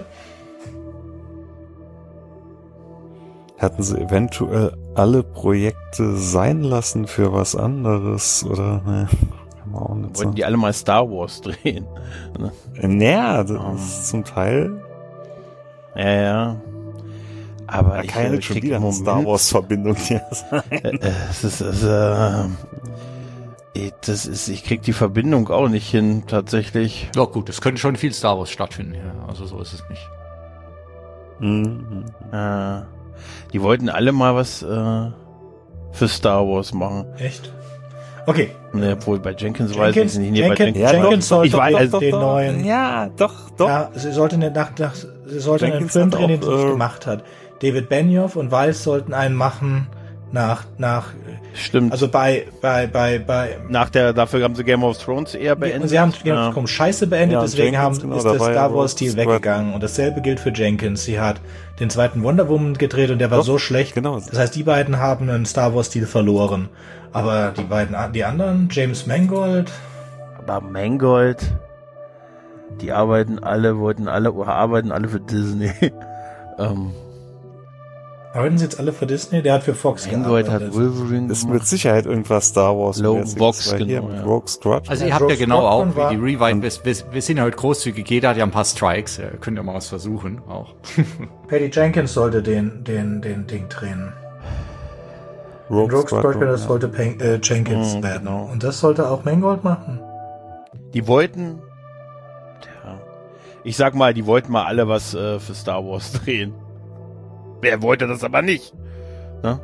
Hatten sie eventuell alle Projekte sein lassen für was anderes, oder, ne, kann man auch nicht Wollten sagen. die alle mal Star Wars drehen? Naja, das Oh. ist zum Teil, Ja, ja. Aber da ich kann ja äh, nicht schon krieg wieder im eine Moment... Star Wars Verbindung hier sein. Äh, äh, es ist, es, äh, eh, das ist, ich krieg die Verbindung auch nicht hin, tatsächlich. Ja gut, es könnte schon viel Star Wars stattfinden, ja. Also so ist es nicht. Mhm. Äh, die wollten alle mal was äh, für Star Wars machen. Echt? Okay. Ne, obwohl bei Jenkins, weiß Jenkins, ich nicht. Nee, bei Jenkins, Ja, Jenkins doch, sollte ich weiß, doch, also, den neuen. Ja, doch, doch. Ja, sie sollte eine Nacht, nach, sie sollte einen Jenkins Film hat drehen, den auch, sie nicht äh, gemacht hat. David Benioff und Weiss sollten einen machen nach, nach, Stimmt. also bei, bei, bei, bei, nach der, dafür haben sie Game of Thrones eher beendet. und sie haben Game Ja. of Thrones Scheiße beendet, Ja, deswegen Jenkins, haben, genau, ist da der war ja Star Rogue Wars Stil Squadron. weggegangen. Und dasselbe gilt für Jenkins. Sie hat den zweiten Wonder Woman gedreht und der war Doch, so schlecht. genau. Das heißt, die beiden haben einen Star Wars Stil verloren. Aber die beiden, die anderen, James Mangold, Aber Mangold, die arbeiten alle, wollten alle, oder arbeiten alle für Disney. ähm, arbeiten sie jetzt alle für Disney? Der hat für Fox Mangold hat gearbeitet. Wolverine Ist gemacht. mit Sicherheit irgendwas Star Wars. Logan mäßiges, Vox, weil hier genau, mit ja. Rogue Squadron. Also Ja, ihr habt ja Rogue genau Squadron auch, war- wie die Rewind, wir, wir, wir sind ja heute großzügig, jeder hat ja ein paar Strikes, äh, könnt ihr mal was versuchen, auch. Patty Jenkins sollte den, den, den Ding drehen. Rogue, Rogue Squadron, das ja. sollte Pen äh, Jenkins Mhm, werden. genau. Und das sollte auch Mangold machen. Die wollten, tja, ich sag mal, die wollten mal alle was äh, für Star Wars drehen. Wer wollte das aber nicht? Ne?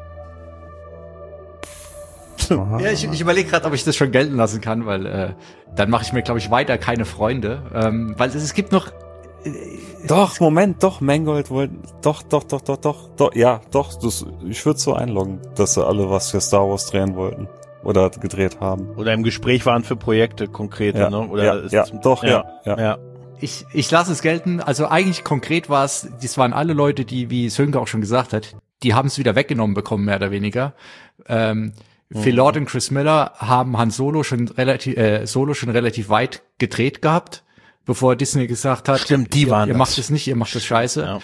Aha. Ja, ich, ich überlege gerade, ob ich das schon gelten lassen kann, weil äh, dann mache ich mir, glaube ich, weiter keine Freunde. Ähm, weil es, es gibt noch... Äh, Doch, Moment, doch, Mangold wollten, doch, doch, doch, doch, doch, doch, ja, doch, das, ich würde so einloggen, dass sie alle was für Star Wars drehen wollten oder gedreht haben. Oder im Gespräch waren für Projekte konkrete, Ja, ne? Oder ja, ist ja, es- doch, ja, ja. ja. ich, ich lasse es gelten. Also eigentlich konkret war es, das waren alle Leute, die, wie Sönke auch schon gesagt hat, die haben es wieder weggenommen bekommen, mehr oder weniger. Ähm, Phil Lord und Chris Miller haben Han Solo schon relativ, äh, Solo schon relativ weit gedreht gehabt, bevor Disney gesagt hat, Stimmt, die ihr, waren ihr das. macht es nicht, ihr macht es scheiße. Ja.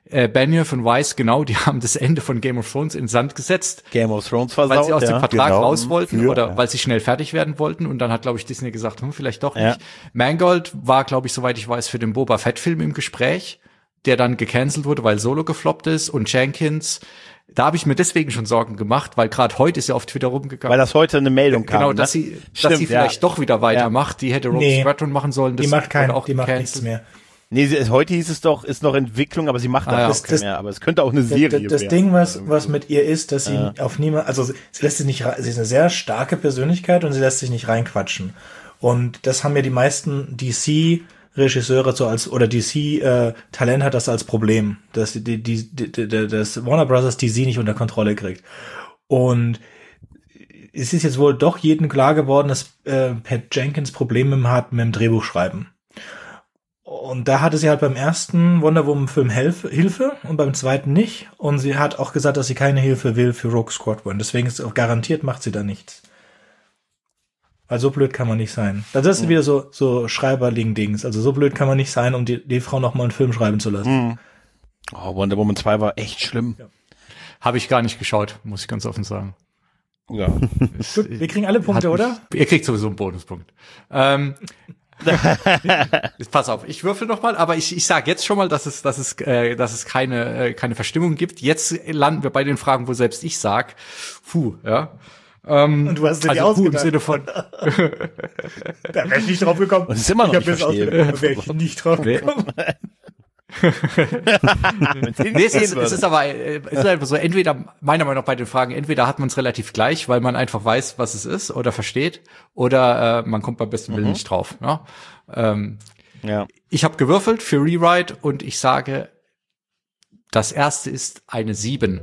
äh, Benioff und Weiss, genau, die haben das Ende von Game of Thrones in den Sand gesetzt, Game of Thrones versaut, weil sie aus ja. dem Vertrag genau. raus wollten Für, oder ja. weil sie schnell fertig werden wollten. Und dann hat, glaube ich, Disney gesagt, hm, vielleicht doch Ja. nicht. Mangold war, glaube ich, soweit ich weiß, für den Boba Fett-Film im Gespräch, der dann gecancelt wurde, weil Solo gefloppt ist. Und Jenkins, da habe ich mir deswegen schon Sorgen gemacht, weil gerade heute ist ja auf Twitter rumgegangen. Weil das heute eine Meldung kam. Genau, ne? dass sie, dass Stimmt, sie vielleicht ja. doch wieder weitermacht. Die hätte Rogue Nee. Squadron machen sollen. Das Die macht kein, wurde auch die macht gecancelt. nichts mehr. Nee, sie, heute hieß es doch, ist noch Entwicklung, aber sie macht Ah, da ja, nichts okay. Das- mehr. Aber es könnte auch eine Das, Serie das, das werden. Ding, was, was mit ihr ist, dass sie Ja. auf niemand, also sie lässt sich nicht, rei- sie ist eine sehr starke Persönlichkeit und sie lässt sich nicht reinquatschen. Und das haben ja die meisten D C-Regisseure so als, oder D C-Talent hat das als Problem, dass die, die, die, die, die, das Warner Brothers D C nicht unter Kontrolle kriegt. Und es ist jetzt wohl doch jedem klar geworden, dass äh, Pat Jenkins Probleme hat mit dem Drehbuchschreiben. Und da hatte sie halt beim ersten Wonder Woman-Film Hilfe, Hilfe und beim zweiten nicht. Und sie hat auch gesagt, dass sie keine Hilfe will für Rogue Squadron. Deswegen ist auch garantiert, macht sie da nichts. Weil so blöd kann man nicht sein. Das ist Mhm. wieder so, so Schreiberling-Dings. Also so blöd kann man nicht sein, um die, die Frau noch mal einen Film schreiben zu lassen. Mhm. Oh, Wonder Woman zwei war echt schlimm. Habe ich gar nicht geschaut, muss ich ganz offen sagen. Ja. Gut, wir kriegen alle Punkte, Hat mich- oder? Ihr kriegt sowieso einen Bonuspunkt. Ähm, pass auf, ich würfel noch mal, aber ich, ich sage jetzt schon mal, dass es, dass es, äh, dass es keine, äh, keine Verstimmung gibt. Jetzt landen wir bei den Fragen, wo selbst ich sag, puh, ja. Ähm, Und du hast dir die also puh im ausgedacht. Sinne von, Da wäre ich nicht drauf gekommen. Und es ist immer noch ich hab nicht jetzt ausgedacht, da wäre ich nicht drauf gekommen. nee, es ist, es ist aber, äh, es ist einfach so, entweder, meiner Meinung nach bei den Fragen, entweder hat man es relativ gleich, weil man einfach weiß, was es ist oder versteht, oder äh, man kommt beim besten Willen nicht drauf. Ja? Ähm, Ja. ich habe gewürfelt für Rewrite und ich sage, das erste ist eine sieben.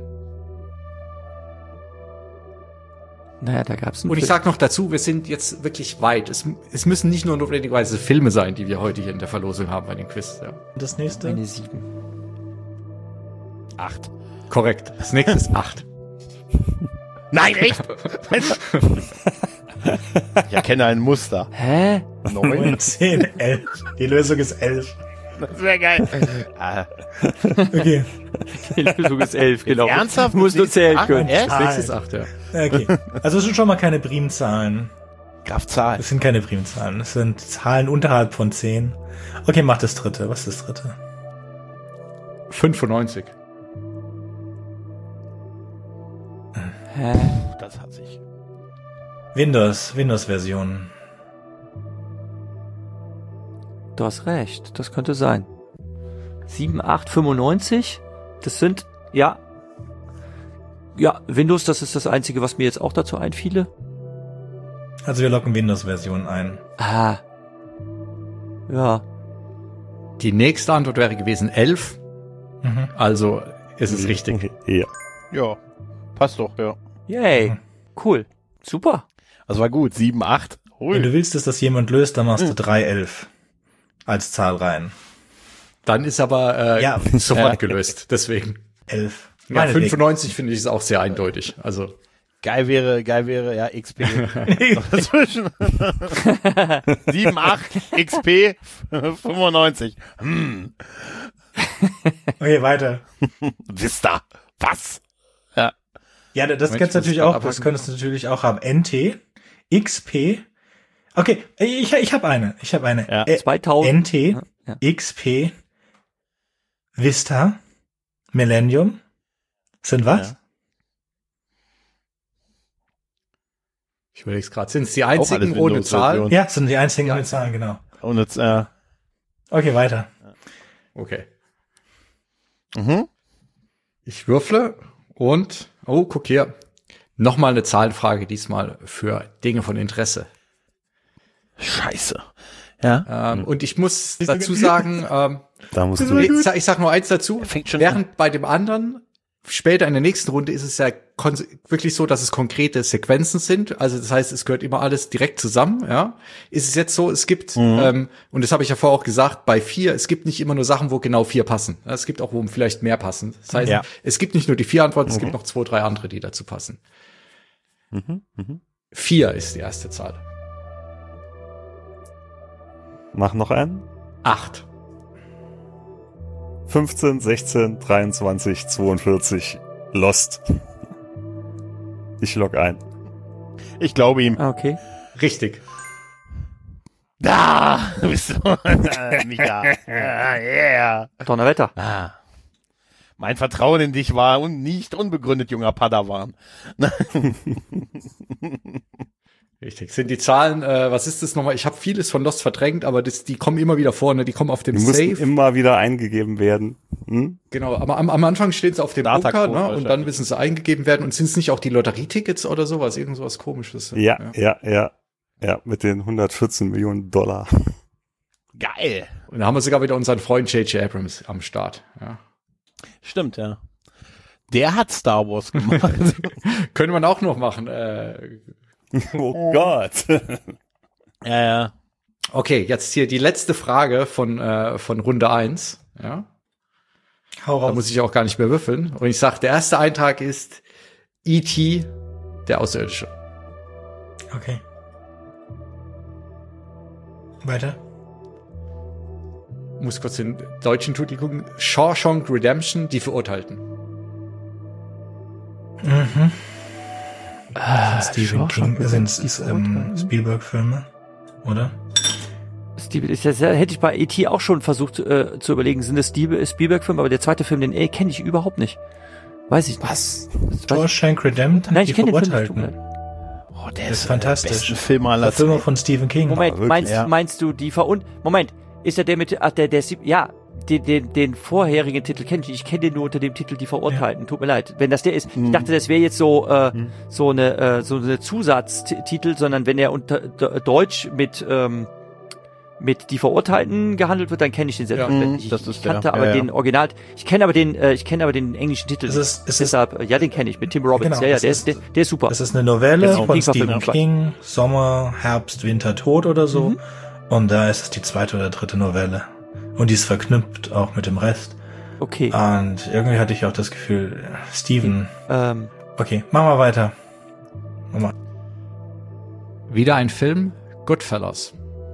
Naja, da gab's einen Und ich Film. sag noch dazu, wir sind jetzt wirklich weit. Es, es müssen nicht nur notwendigerweise Filme sein, die wir heute hier in der Verlosung haben bei den Quiz. Ja. Das nächste. eine sieben. Acht. Korrekt. Das nächste ist acht. Nein, echt? Ich erkenne ein Muster. Hä? Neun. neun, zehn, elf. Die Lösung ist elf. Das wäre geil. Ah, Okay. Die Lösung ist elf, genau. ernsthaft? Du musst nur zählen Ach, können. echt? Das nächste ist acht, ja. Okay. Also es sind schon mal keine Primzahlen. Graf Zahl. Das sind keine Primzahlen. Das sind Zahlen unterhalb von zehn. Okay, mach das dritte. Was ist das dritte? fünfundneunzig. Hä? Das hat sich. Windows. Windows-Version. Du hast recht, das könnte sein. sieben, acht, fünfundneunzig, das sind, ja, ja, Windows, das ist das Einzige, was mir jetzt auch dazu einfiele. Also wir locken Windows-Version ein. Ah, ja, Die nächste Antwort wäre gewesen elf. Mhm. Also ist es richtig. Ja. Ja. Passt doch, ja. yay, Mhm. cool, super. Also war gut. Sieben, acht. Wenn Ui. du willst, dass das jemand löst, dann machst du drei elf als Zahl rein. Dann ist aber äh, Ja. sofort Ja. gelöst. Deswegen. elf. Ja, Meinetwegen. fünfundneunzig finde ich ist auch sehr eindeutig. Also Geil wäre, geil wäre, ja, X P. Noch dazwischen. Sieben, acht, X P, fünfundneunzig. Hm. Okay, weiter. Vista. Was? Ja, das Moment, kannst du ich muss natürlich grad auch, das abhaken. könntest du natürlich auch haben. N T, X P. Okay, ich, ich habe eine. Ich habe eine. Ja. Äh, zweitausend. N T, Ja. X P, Vista, Millennium. Sind was? Ja. ich überlege gerade, sind es die alles einzigen ohne Windows-Version. Zahl? Ja, sind die einzigen ohne Zahlen, genau. Und jetzt, äh, Okay, weiter. Okay. mhm. Ich würfle und, oh, guck hier, nochmal eine Zahlenfrage, diesmal für Dinge von Interesse. Scheiße. Ja. Ähm, und ich muss dazu sagen, ähm, Da musst Das du. war ich, gut. sag- ich sag nur eins dazu, Fängt schon während bei dem anderen, später in der nächsten Runde ist es ja kon- wirklich so, dass es konkrete Sequenzen sind, also das heißt, es gehört immer alles direkt zusammen, ja. Ist es jetzt so, es gibt, Mhm. ähm, und das habe ich ja vorher auch gesagt, bei vier, es gibt nicht immer nur Sachen, wo genau vier passen. Ja, es gibt auch, wo vielleicht mehr passen. Das heißt, Ja. es gibt nicht nur die vier Antworten, es Mhm. gibt noch zwei, drei andere, die dazu passen. Mhm, mhm. Vier ist die erste Zahl. Mach noch einen. Acht. fünfzehn, sechzehn, dreiundzwanzig, zweiundvierzig. Lost. Ich log ein. Ich glaube ihm. Ah, okay. Richtig. Da bist du. Micha. Ah, yeah. Donnerwetter. Ah. Mein Vertrauen in dich war un- nicht unbegründet, junger Padawan. Richtig. Sind die Zahlen, äh, was ist das nochmal? Ich habe vieles von Lost verdrängt, aber das, die kommen immer wieder vorne, die kommen auf dem Die müssen Save. immer wieder eingegeben werden. Hm? Genau, aber am, am Anfang stehen sie auf dem Datacode Bunker, ne? Und wahrscheinlich. dann müssen sie eingegeben werden. Und sind es nicht auch die Lotterietickets oder sowas? Irgend sowas Komisches. Ja, ja, ja. Ja, mit den hundertvierzehn Millionen Dollar. Geil. Und da haben wir sogar wieder unseren Freund J J Abrams am Start. Ja. Stimmt, ja. Der hat Star Wars gemacht. Können wir auch noch machen. Äh, Oh Gott. Ja, ja. okay, jetzt hier die letzte Frage von, äh, von Runde eins. Ja. Hau Da raus. muss ich auch gar nicht mehr würfeln. Und ich sag, der erste Eintrag ist E T, der Außerirdische. Okay. Weiter. Muss kurz den deutschen Titel gucken. Shawshank Redemption, die Verurteilten. Mhm. Ah, Stephen King sind es ähm, Spielberg-Filme, oder? Steve, ist das, hätte ich bei E T auch schon versucht äh, zu überlegen, sind das Spielberg-Filme, aber der zweite Film, den äh, kenne ich überhaupt nicht. Weiß ich nicht. Was? Das weiß ich- Shawshank Redemption? Nein, ich die kenne den Film nicht. tut mir Verurteilten. leid. Oh, der Das ist ist fantastisch. der beste Film aller Filme Zeiten. von Stephen King. Moment, wirklich, meinst, ja. meinst du die Verun... Moment, ist der der mit... Ach, der, der, Sieb- ja, den, den, den vorherigen Titel kenne ich. Ich kenne den nur unter dem Titel Die Verurteilten. Tut mir leid, wenn das der ist. Ich dachte, das wäre jetzt so äh, so eine äh, so eine Zusatztitel, sondern wenn er unter D- Deutsch mit ähm, mit Die Verurteilten gehandelt wird, dann kenne ich den selbstverständlich. Mhm, das ich ist ich der. kannte Ja, aber ja. den Original... Ich kenne aber den äh, ich kenne aber den englischen Titel. Es ist- es ist- Deshalb, äh, ja, den kenne ich mit Tim Robbins. Genau, ja, ja, es der ist- ist, der, der ist super. Das ist eine Novelle Genau, von King Stephen Verfilmung. King, Sommer, Herbst, Winter, Tod oder so. Mhm. Und da ist es die zweite oder dritte Novelle. Und die ist verknüpft auch mit dem Rest. Okay. Und irgendwie hatte ich auch das Gefühl, Steven. Ähm, Okay, machen wir weiter. Mach mal. Wieder ein Film, Goodfellas.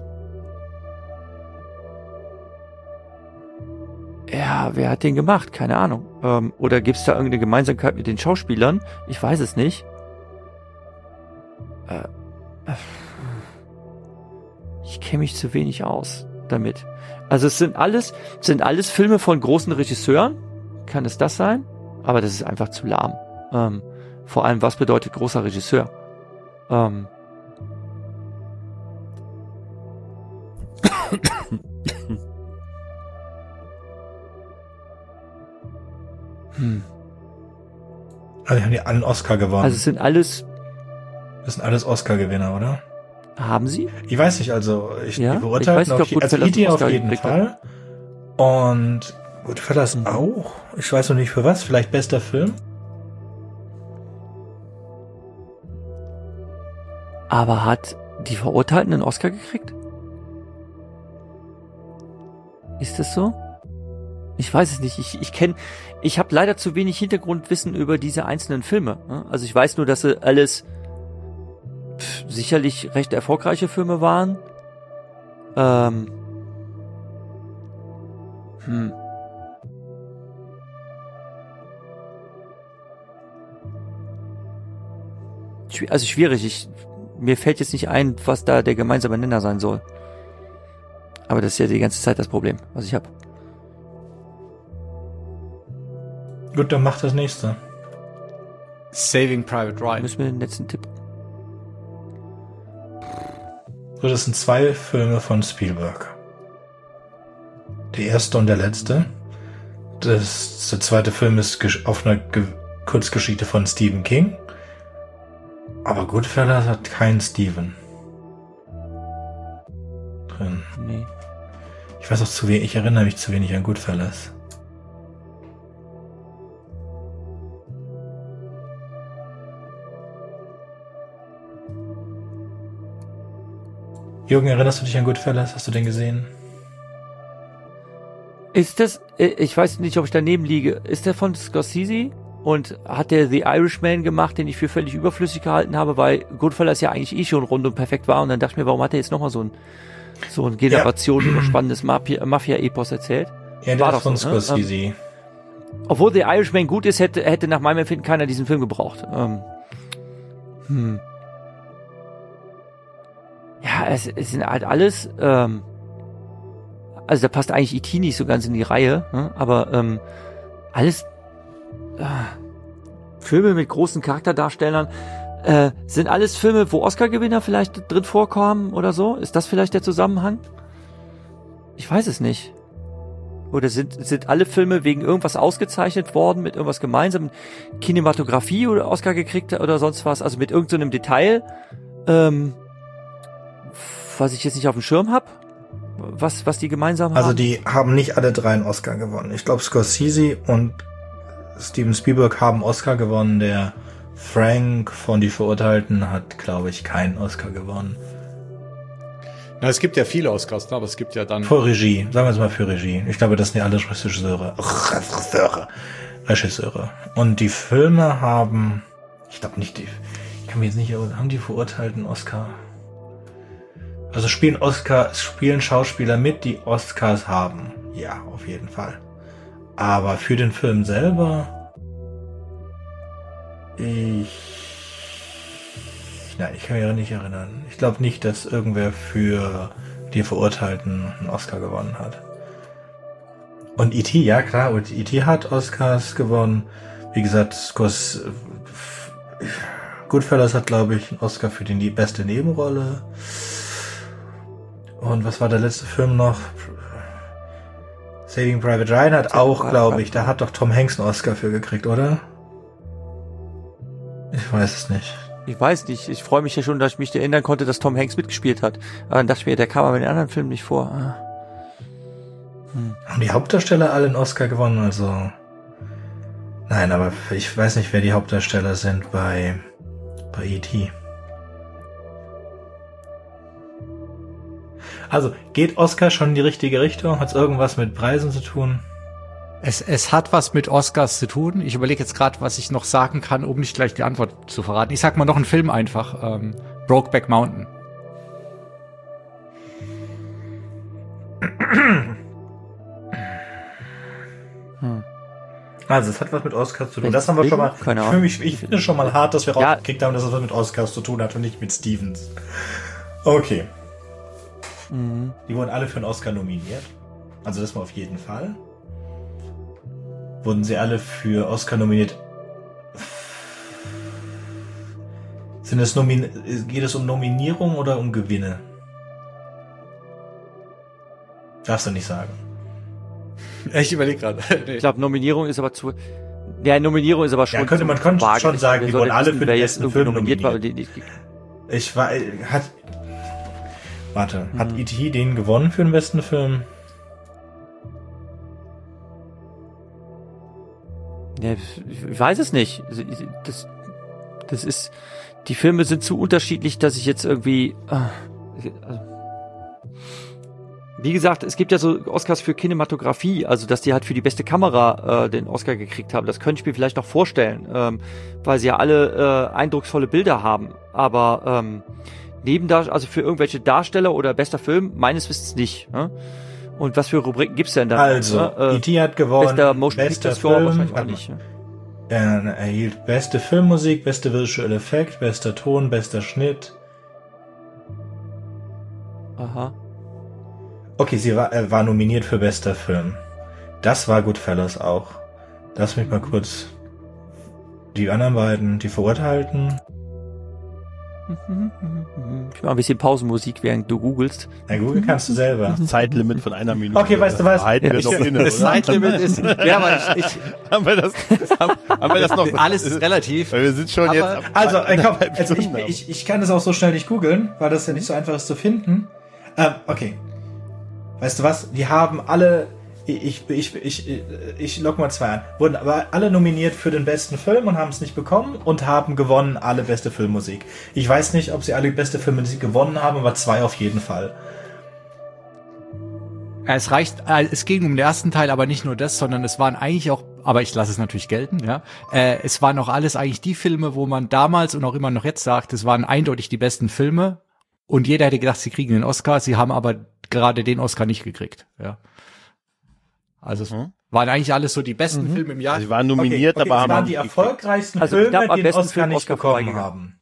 Ja, wer hat den gemacht? Keine Ahnung. Ähm, oder gibt's da irgendeine Gemeinsamkeit mit den Schauspielern? Ich weiß es nicht. Äh, äh, ich kenne mich zu wenig aus damit. Also es sind alles, es sind alles Filme von großen Regisseuren. Kann es das sein? Aber das ist einfach zu lahm. Ähm, vor allem, was bedeutet großer Regisseur? Ähm, hm. Also die haben die alle einen Oscar gewonnen. Also es sind alles, das sind alles Oscar-Gewinner, oder? haben sie? Ich weiß nicht, also ich, Ja, die ich beurteilen weiß nicht, ob auf, je- also Goodfellas E T einen auf Oscar jeden gekriegt Fall. Und Goodfellas Mhm. auch. Ich weiß noch nicht für was. Vielleicht bester Film? Aber hat die Verurteilten einen Oscar gekriegt? Ist das so? Ich weiß es nicht. Ich, ich kenne, ich habe leider zu wenig Hintergrundwissen über diese einzelnen Filme. ne? Also ich weiß nur, dass sie alles pff, sicherlich recht erfolgreiche Filme waren. Ähm. Hm. Schwi- Also schwierig. Ich, mir fällt jetzt nicht ein, was da der gemeinsame Nenner sein soll. Aber das ist ja die ganze Zeit das Problem, was ich habe. Gut, dann mach das nächste. Saving Private Ryan. Müssen wir den letzten Tipp. So, das sind zwei Filme von Spielberg. Der erste und der letzte. Das, der zweite Film ist gesch- auf einer Ge Kurzgeschichte von Stephen King. Aber Goodfellas hat keinen Stephen drin. Nee. Ich weiß auch zu wenig, ich erinnere mich zu wenig an Goodfellas. Jürgen, erinnerst du dich an Goodfellas? Hast du den gesehen? Ist das, äh, ich weiß nicht, ob ich daneben liege, ist der von Scorsese? Und hat der The Irishman gemacht, den ich für völlig überflüssig gehalten habe, weil Goodfellas ja eigentlich eh schon rund und perfekt war. Und dann dachte ich mir, warum hat er jetzt nochmal so ein, so ein Generation überspannendes Mafia- Mafia-Epos erzählt? Ja, der War ist doch von so, ne? Scorsese. Ähm, obwohl The Irishman gut ist, hätte, hätte nach meinem Empfinden keiner diesen Film gebraucht. Ähm, hm. Ja, es, es sind halt alles, ähm, also da passt eigentlich E T nicht so ganz in die Reihe, ne? Aber ähm, alles äh, Filme mit großen Charakterdarstellern, äh, sind alles Filme, wo Oscar-Gewinner vielleicht drin vorkommen oder so? Ist das vielleicht der Zusammenhang? Ich weiß es nicht. Oder sind, sind alle Filme wegen irgendwas ausgezeichnet worden, mit irgendwas gemeinsam? Kinematografie oder Oscar gekriegt oder sonst was? Also mit irgendeinem so Detail, ähm, was ich jetzt nicht auf dem Schirm habe? Was, was die gemeinsam haben? Also die haben nicht alle drei einen Oscar gewonnen. Ich glaube Scorsese und Steven Spielberg haben Oscar gewonnen. Der Frank von Die Verurteilten hat, glaube ich, keinen Oscar gewonnen. Na, es gibt ja viele Oscars, ne? Aber es gibt ja dann... Für Regie, sagen wir es mal für Regie. Ich glaube, das sind ja alle Regisseure. Regisseure. Regisseure. Und die Filme haben, ich glaube nicht, die, ich kann mir jetzt nicht, haben die Verurteilten Oscar? Also spielen Oscar, spielen Schauspieler mit, die Oscars haben. Ja, auf jeden Fall. Aber für den Film selber, ich, nein, ich kann mich auch nicht erinnern. Ich glaube nicht, dass irgendwer für die Verurteilten einen Oscar gewonnen hat. Und E T, ja klar, und E T hat Oscars gewonnen. Wie gesagt, Scors, Goodfellas hat, glaube ich, einen Oscar für die beste Nebenrolle. Und was war der letzte Film noch? Saving Private Ryan hat auch, glaube ich, da hat doch Tom Hanks einen Oscar für gekriegt, oder? Ich weiß es nicht. Ich weiß nicht. Ich freue mich ja schon, dass ich mich erinnern konnte, dass Tom Hanks mitgespielt hat. Aber dann dachte ich mir, der kam aber in den anderen Filmen nicht vor. Hm. Haben die Hauptdarsteller alle einen Oscar gewonnen? Also, nein, aber ich weiß nicht, wer die Hauptdarsteller sind bei, bei E T. Also, geht Oscar schon in die richtige Richtung? Hat es irgendwas mit Preisen zu tun? Es, es hat was mit Oscars zu tun. Ich überlege jetzt gerade, was ich noch sagen kann, um nicht gleich die Antwort zu verraten. Ich sag mal noch einen Film einfach. Ähm, Brokeback Mountain. Hm. Also, es hat was mit Oscars zu tun. Das haben wir schon mal. Keine Ahnung. Für mich, ich finde es schon mal hart, dass wir ja. rausgekriegt haben, dass es was mit Oscars zu tun hat und nicht mit Stevens. Okay. Mhm. Die wurden alle für einen Oscar nominiert. Also das mal auf jeden Fall. Wurden sie alle für Oscar nominiert? Sind es Nomin- geht es um Nominierung oder um Gewinne? Darfst du nicht sagen. Ich überlege gerade. Ich glaube, Nominierung ist aber zu... Ja, Nominierung ist aber schon... Ja, könnte man könnte vage. schon sagen, die wurden alle für den besten Film nominiert. War, die, die, ich war... Hat... Warte, hm. hat E T den gewonnen für den besten Film? Ja, ich weiß es nicht. Das, das ist... Die Filme sind zu unterschiedlich, dass ich jetzt irgendwie... Also, wie gesagt, es gibt ja so Oscars für Kinematografie, also dass die halt für die beste Kamera äh, den Oscar gekriegt haben. Das könnte ich mir vielleicht noch vorstellen, ähm, weil sie ja alle äh, eindrucksvolle Bilder haben. Aber ähm, neben da, also für irgendwelche Darsteller oder bester Film, meines Wissens nicht. Ne? Und was für Rubriken gibt's denn da? Also, ne? äh, E T hat gewonnen. Bester Motion bester Picture Score Film, wahrscheinlich auch nicht. Ne? Er erhielt beste Filmmusik, beste Visual Effekt, bester Ton, bester Schnitt. Aha. Okay, sie war, äh, war nominiert für bester Film. Das war Goodfellas auch. Lass mich mal kurz die anderen beiden, die Verurteilten. Ich mach ein bisschen Pausenmusik, während du googelst. Na, Google kannst du selber. Zeitlimit von einer Minute. Okay, weißt du was? Halten wir Ich- noch inne, Das oder? Zeitlimit ist... Ja, aber ich, ich, Haben wir das, haben, haben wir das noch? alles ist relativ. Weil wir sind schon Aber- jetzt. ab- Also, äh, komm, anderthalb also ich, Stunden. ich, ich kann das auch so schnell nicht googeln, weil das ja nicht so einfach ist zu finden. Ähm, okay. Weißt du was? Die haben alle, ich, ich, ich, ich, ich log mal zwei an, wurden aber alle nominiert für den besten Film und haben es nicht bekommen und haben gewonnen alle beste Filmmusik. Ich weiß nicht, ob sie alle beste Filmmusik gewonnen haben, aber zwei auf jeden Fall. Es reicht, äh, es ging um den ersten Teil, aber nicht nur das, sondern es waren eigentlich auch, aber ich lasse es natürlich gelten, ja. Äh, es waren auch alles eigentlich die Filme, wo man damals und auch immer noch jetzt sagt, es waren eindeutig die besten Filme und jeder hätte gedacht, sie kriegen den Oscar, sie haben aber gerade den Oscar nicht gekriegt, ja. Also es Mhm. waren eigentlich alles so die besten Mhm. Filme im Jahr. Sie waren nominiert, okay, okay, aber das haben waren nicht die gekriegt. erfolgreichsten Also Filme, knapp am die den besten Oscar Film nicht Oscar bekommen vorbeigegangen. haben.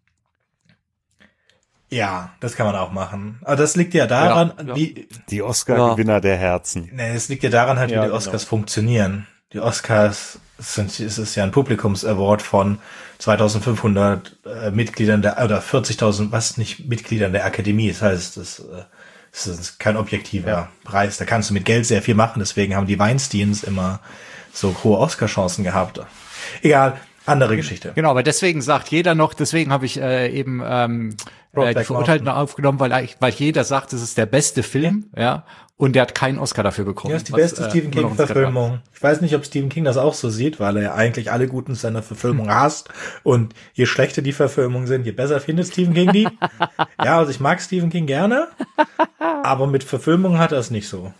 Ja, das kann man auch machen. Aber das liegt ja daran, Ja, ja. wie, Die Oscar-Gewinner der Herzen. ne, es liegt ja daran halt, wie Ja, die genau. Oscars funktionieren. Die Oscars sind, es ist ja ein Publikums-Award von zweitausendfünfhundert äh, Mitgliedern der, oder vierzigtausend, was nicht, Mitgliedern der Akademie. Das heißt, das, äh, das ist kein objektiver Ja. Preis. Da kannst du mit Geld sehr viel machen. Deswegen haben die Weinsteins immer so hohe Oscar-Chancen gehabt. Egal, andere Geschichte. Genau, aber deswegen sagt jeder noch, deswegen habe ich äh, eben ähm, äh, die Brokeback Verurteilten Mountain. aufgenommen, weil, weil jeder sagt, es ist der beste Film, ja, und der hat keinen Oscar dafür bekommen. Ja, ist die was, beste äh, Stephen immer noch ein Skandal. King-Verfilmung. Ich weiß nicht, ob Stephen King das auch so sieht, weil er ja eigentlich alle Guten seiner Verfilmung hasst. Und je schlechter die Verfilmungen sind, je besser findet Stephen King die. Ja, also ich mag Stephen King gerne, aber mit Verfilmungen hat er es nicht so.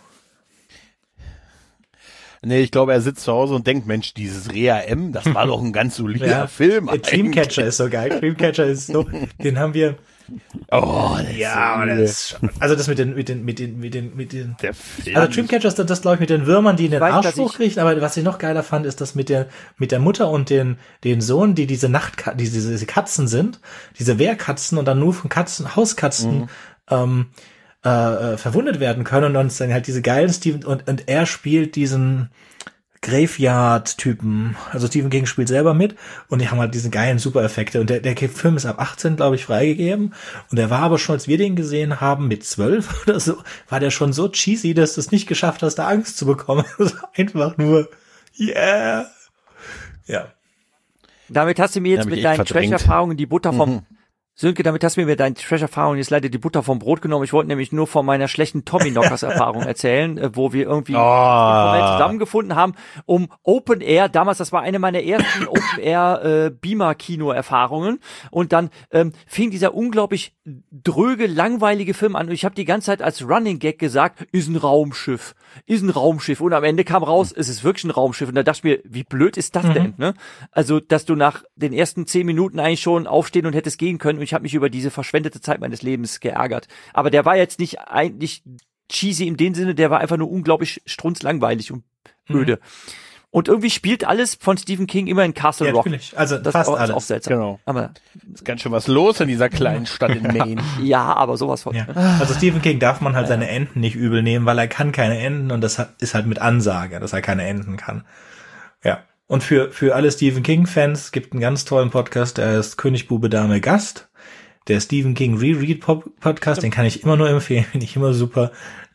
Nee, ich glaube, er sitzt zu Hause und denkt, Mensch, dieses Rea M, das war doch ein ganz solider Ja, Film. der Dreamcatcher ist so geil. Dreamcatcher ist so, den haben wir. Oh, das Ja, ist aber so das ist schon, also das mit den, mit den, mit den, mit den, mit den. der Film. Also Dreamcatcher ist das, glaube ich, mit den Würmern, die in den weiß, Arsch dass ich- hochkriegt, aber was ich noch geiler fand, ist das mit der, mit der Mutter und den, den Sohn, die diese Nacht, die diese, diese Katzen sind, diese Wehrkatzen und dann nur von Katzen, Hauskatzen, ähm, äh, verwundet werden können und dann ist dann halt diese geilen Steven und, und er spielt diesen Graveyard-Typen. Also Stephen King spielt selber mit und die haben halt diese geilen Super-Effekte und der, der Film ist ab achtzehn, glaube ich, freigegeben und der war aber schon, als wir den gesehen haben, mit zwölf oder so, war der schon so cheesy, dass du es nicht geschafft hast, da Angst zu bekommen. Das war einfach nur, yeah. Ja. Damit hast du mir jetzt Hab ich mit echt deinen verdrängt. Trash-Erfahrungen die Butter vom Mhm. Sönke, damit hast du mir mit deinen Trash-Erfahrungen jetzt leider die Butter vom Brot genommen. Ich wollte nämlich nur von meiner schlechten Tommy-Knockers-Erfahrung erzählen, äh, wo wir irgendwie informell zusammengefunden haben, um Open Air, damals, das war eine meiner ersten Open Air äh, Beamer-Kino-Erfahrungen und dann ähm, fing dieser unglaublich dröge, langweilige Film an und ich habe die ganze Zeit als Running Gag gesagt, ist ein Raumschiff, ist ein Raumschiff und am Ende kam raus, es ist wirklich ein Raumschiff und da dachte ich mir, wie blöd ist das Mhm. denn, ne? Also, dass du nach den ersten zehn Minuten eigentlich schon aufstehen und hättest gehen können und ich habe mich über diese verschwendete Zeit meines Lebens geärgert. Aber der war jetzt nicht eigentlich cheesy in dem Sinne, der war einfach nur unglaublich strunzlangweilig und öde. Und irgendwie spielt alles von Stephen King immer in Castle Ja, Rock. natürlich. Also Das fast ist auch, ist auch alles. seltsam. Genau. Aber Ist ganz schön was los in dieser kleinen Stadt in Maine. ja, aber sowas von. Ja. Also Stephen King darf man halt seine Enten nicht übel nehmen, weil er kann keine Enten und das hat, ist halt mit Ansage, dass er keine Enten kann. Ja. Und für, für alle Stephen King-Fans gibt einen ganz tollen Podcast, der ist König, Bube, Dame, Gast. Der Stephen King Reread Podcast, den kann ich immer nur empfehlen, finde ich immer super.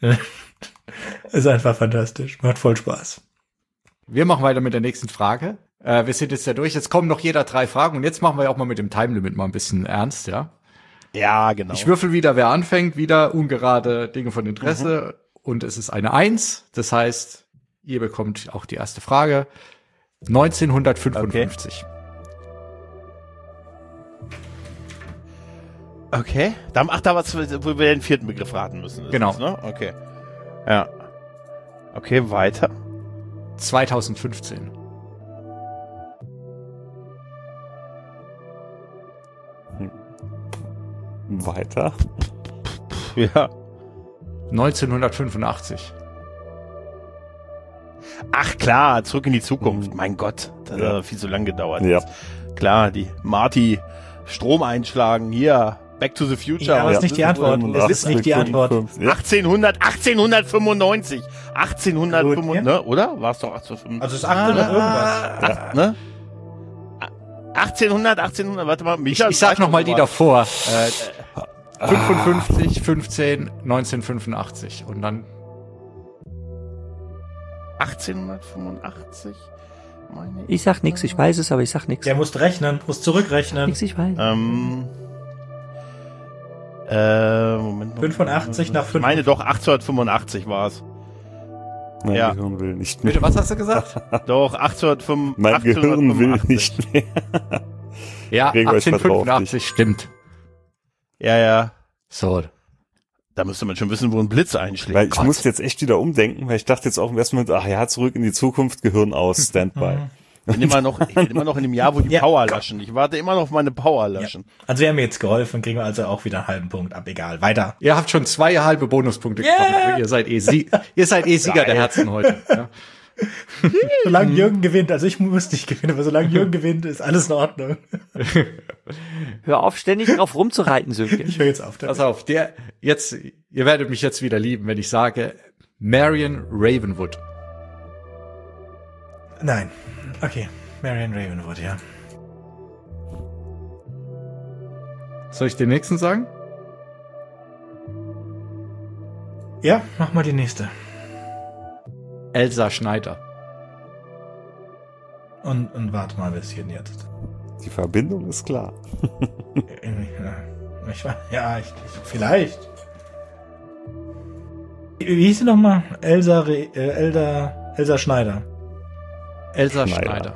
Ist einfach fantastisch, macht voll Spaß. Wir machen weiter mit der nächsten Frage. Äh, wir sind jetzt ja durch. Jetzt kommen noch jeder drei Fragen und jetzt machen wir auch mal mit dem Time Limit mal ein bisschen ernst, ja? Ja, genau. Ich würfel wieder, wer anfängt, wieder ungerade Dinge von Interesse und es ist eine Eins. Das heißt, ihr bekommt auch die erste Frage. neunzehnhundertfünfundfünfzig. Okay. Da, ach, da was, wo wir den vierten Begriff raten müssen. ist Genau. Das, ne? Okay. Ja. Okay, weiter. zweitausendfünfzehn. Weiter. Ja. neunzehnhundertfünfundachtzig. Ach klar, zurück in die Zukunft. Mhm. Mein Gott, das Ja. hat viel zu lang gedauert. Ja. Klar, die Marty Strom einschlagen, hier, Back to the Future. Ja, aber das ist nicht die Antwort. Das ist nicht die Antwort. Ja. achtzehnhundert, achtzehnhundertfünfundneunzig. achtzehnhundertfünfundneunzig, Gut, ja. ne, oder? War es doch achtzehnhundertfünfundneunzig? Also es ist achthundert irgendwas. Ach, ne? achtzehnhundert, achtzehnhundert, warte mal. Ich, Michael, ich sag weißt noch du mal die was? davor. Äh, fünfundfünfzig, fünfzehn, neunzehnhundertfünfundachtzig und dann achtzehnhundertfünfundachtzig? Meine Ich sag nix, ich weiß es, aber ich sag nix. Der muss rechnen, muss zurückrechnen. Nix, ich weiß. Ähm. Äh, Moment. fünfundachtzig nach Ich fünf. meine doch, achtzehnhundertfünfundachtzig war es. Mein Ja. Gehirn will nicht mehr. bitte, was hast du gesagt? Doch, achtzehnhundertfünfundachtzig. Mein Gehirn will nicht mehr. Ja, Gregor, ich vertrau auf achtzehnhundertfünfundachtzig stimmt. Ja, ja. So. Da müsste man schon wissen, wo ein Blitz einschlägt. Weil ich Gott. muss jetzt echt wieder umdenken, weil ich dachte jetzt auch im ersten Moment, ach ja, zurück in die Zukunft, Gehirn aus, Standby. Ich bin immer noch, ich bin immer noch in dem Jahr, wo die Ja. Power löschen. Ich warte immer noch auf meine Power löschen. Also wir haben jetzt geholfen, kriegen wir also auch wieder einen halben Punkt ab. Egal, weiter. Ihr habt schon zwei halbe Bonuspunkte Yeah. bekommen. Ihr seid eh, Sie ihr seid eh Sieger der Herzen heute. Ja. Solange Jürgen gewinnt, also ich muss nicht gewinnen, aber solange Jürgen gewinnt, ist alles in Ordnung. Hör auf, ständig drauf rumzureiten, Sönke. Ich höre jetzt auf. Pass auf, der, jetzt, ihr werdet mich jetzt wieder lieben, wenn ich sage, Marion Ravenwood. Nein. Okay. Marion Ravenwood, ja. Soll ich den nächsten sagen? Ja, mach mal die nächste. Elsa Schneider. Und, und warte mal ein bisschen jetzt. Die Verbindung ist klar. Ich war, ja, ich, ich, vielleicht. Wie wie hieß sie nochmal? Elsa, Re, äh, Elsa, Elsa Schneider. Elsa Schneider. Schneider.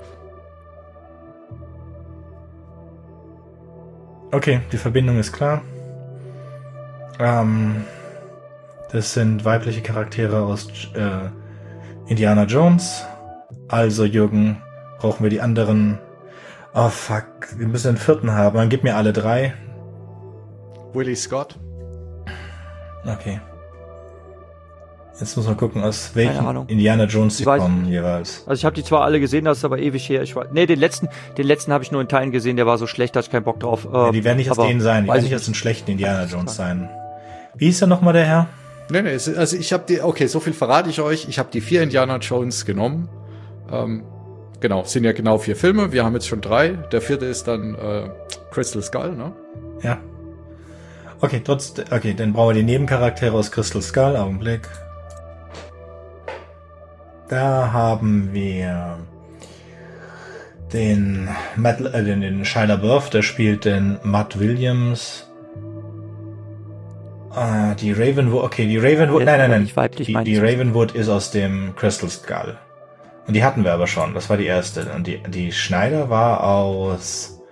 Okay, die Verbindung ist klar. Ähm, das sind weibliche Charaktere aus äh, Indiana Jones. Also, Jürgen, brauchen wir die anderen. Oh, fuck. Wir müssen den vierten haben. Dann gib mir alle drei. Willie Scott. Okay. Jetzt muss man gucken, aus Keine welchen Ahnung. Indiana Jones sie Ich weiß kommen jeweils. Also ich habe die zwar alle gesehen, das ist aber ewig her. Ich weiß, nee, den letzten, den letzten habe ich nur in Teilen gesehen, der war so schlecht, da hatte ich keinen Bock drauf. Ja, die werden nicht aus aber denen sein. Die weiß werden ich nicht aus den schlechten Indiana Jones sein. Wie hieß er nochmal, der Herr? Nee, nee, es- also ich habe die, okay, so viel verrate ich euch. Ich habe die vier Indiana Jones genommen. Ähm, genau, sind ja genau vier Filme. Wir haben jetzt schon drei. Der vierte ist dann äh, Crystal Skull, ne? Ja. Okay, trotz, okay, dann brauchen wir die Nebencharaktere aus Crystal Skull. Augenblick. Da haben wir den Matt, äh, den, den Shia LaBeouf, der spielt den Matt Williams. Ah, die Ravenwood, okay, die Ravenwood, Jetzt nein, nein, aber nein. nicht weiblich, Die, meinst die du? Ravenwood ist aus dem Crystal Skull. Und die hatten wir aber schon, das war die erste. Und die, die Schneider war aus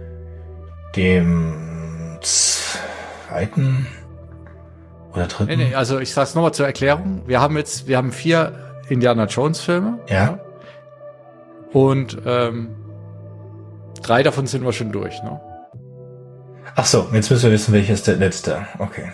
dem zweiten oder dritten. Nee, nee, also ich sag's nochmal zur Erklärung. Wir haben jetzt, wir haben vier Indiana Jones Filme. Ja. Und ähm, drei davon sind wir schon durch, ne? Ach so, jetzt müssen wir wissen, welches der letzte. Okay.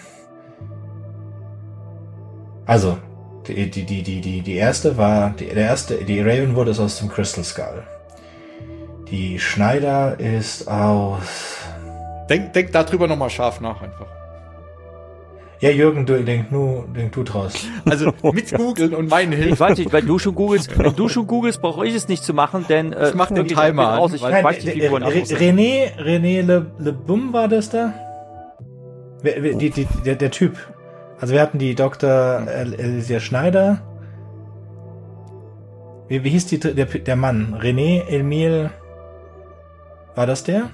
Also, die, die, die, die, die, die erste war, die, der erste, die Ravenwood ist aus dem Crystal Skull. Die Schneider ist aus, Denk, denk darüber nochmal scharf nach einfach. ja, Jürgen, du, denk nur, denk du draus. Also mit googeln und meinen Ich Hilfen. weiß nicht, wenn du schon googelst, wenn du schon googelst, brauche ich es nicht zu machen, denn äh, Ich mach den geht Timer raus, an, ich weil- weiß die Nein, Figuren äh, äh, aus. René, René Le, Le Bum war das da? Wer, wer, die, die, der, der Typ. Also wir hatten die Doktor El- Elisia Schneider. Wie, wie hieß die, der, der Mann? René Emil. War das der?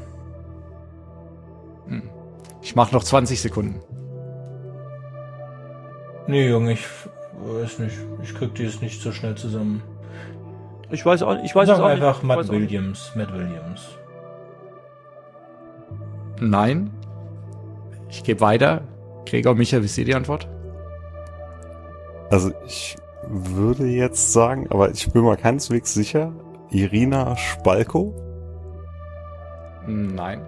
Ich mache noch zwanzig Sekunden. Nee, Junge, ich weiß nicht. Ich krieg die jetzt nicht so schnell zusammen. Ich weiß auch, ich weiß Sag es auch nicht. einfach Ich Matt weiß auch nicht. Williams. Matt Williams. Nein. Ich gebe weiter. Gregor, Micha, wisst ihr die Antwort? Also ich würde jetzt sagen, aber ich bin mal keineswegs sicher, Irina Spalko? Nein.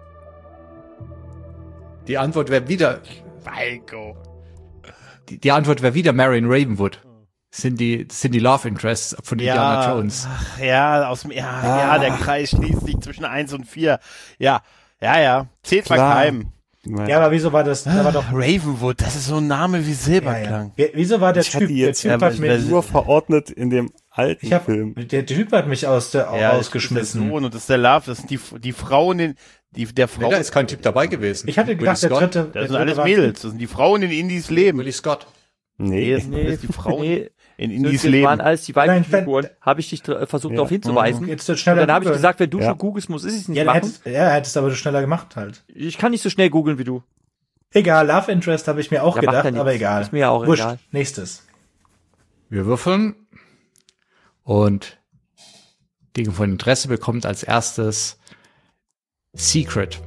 Die Antwort wäre wieder, Falco. die, die Antwort wäre wieder Marion Ravenwood. Sind die, sind die Love Interests von Indiana Jones. Ach, ja, aus dem, ja, ja, der Kreis schließt sich zwischen eins und vier. Ja, ja, ja. Zählt Klar. verkeimen. Nein. Ja, aber wieso war das? Da war doch. Ravenwood, das ist so ein Name wie Ja, Silberklang. ja. Wieso war der Ich hatte Typ? jetzt der Typ ja, hat weil- mich, weil- nur verordnet in dem alten ich hab, Film. der Typ hat mich aus der Ja, das ist der rausgeschmissen. Sohn und das ist der Love, das sind die, die Frauen in, die, der Nee, Frau. da ist kein Typ dabei gewesen. Ich hatte Willie gedacht, der Scott? dritte. der Das sind dritte alles war- Mädels, das sind die Frauen in Indies Leben. Willie Scott. Nee, Nee. das sind alles die Frauen Nee, in das Indies waren Leben. alles die Nein, weiblichen wenn- Figuren. Habe ich dich dr- versucht Ja. darauf hinzuweisen. Jetzt wird Und schneller. dann habe ich googeln. gesagt, wenn du Ja. schon googelst, muss ich es nicht Ja, dann machen. hättest, ja, hättest aber du schneller gemacht halt. Ich kann nicht so schnell googeln wie du. Egal, Love Interest habe ich mir auch Ja, macht ja gedacht, nichts. aber egal. Ist mir ja auch Wurscht. egal. Nächstes. Wir würfeln. Und Dinge von Interesse bekommt als erstes Secret.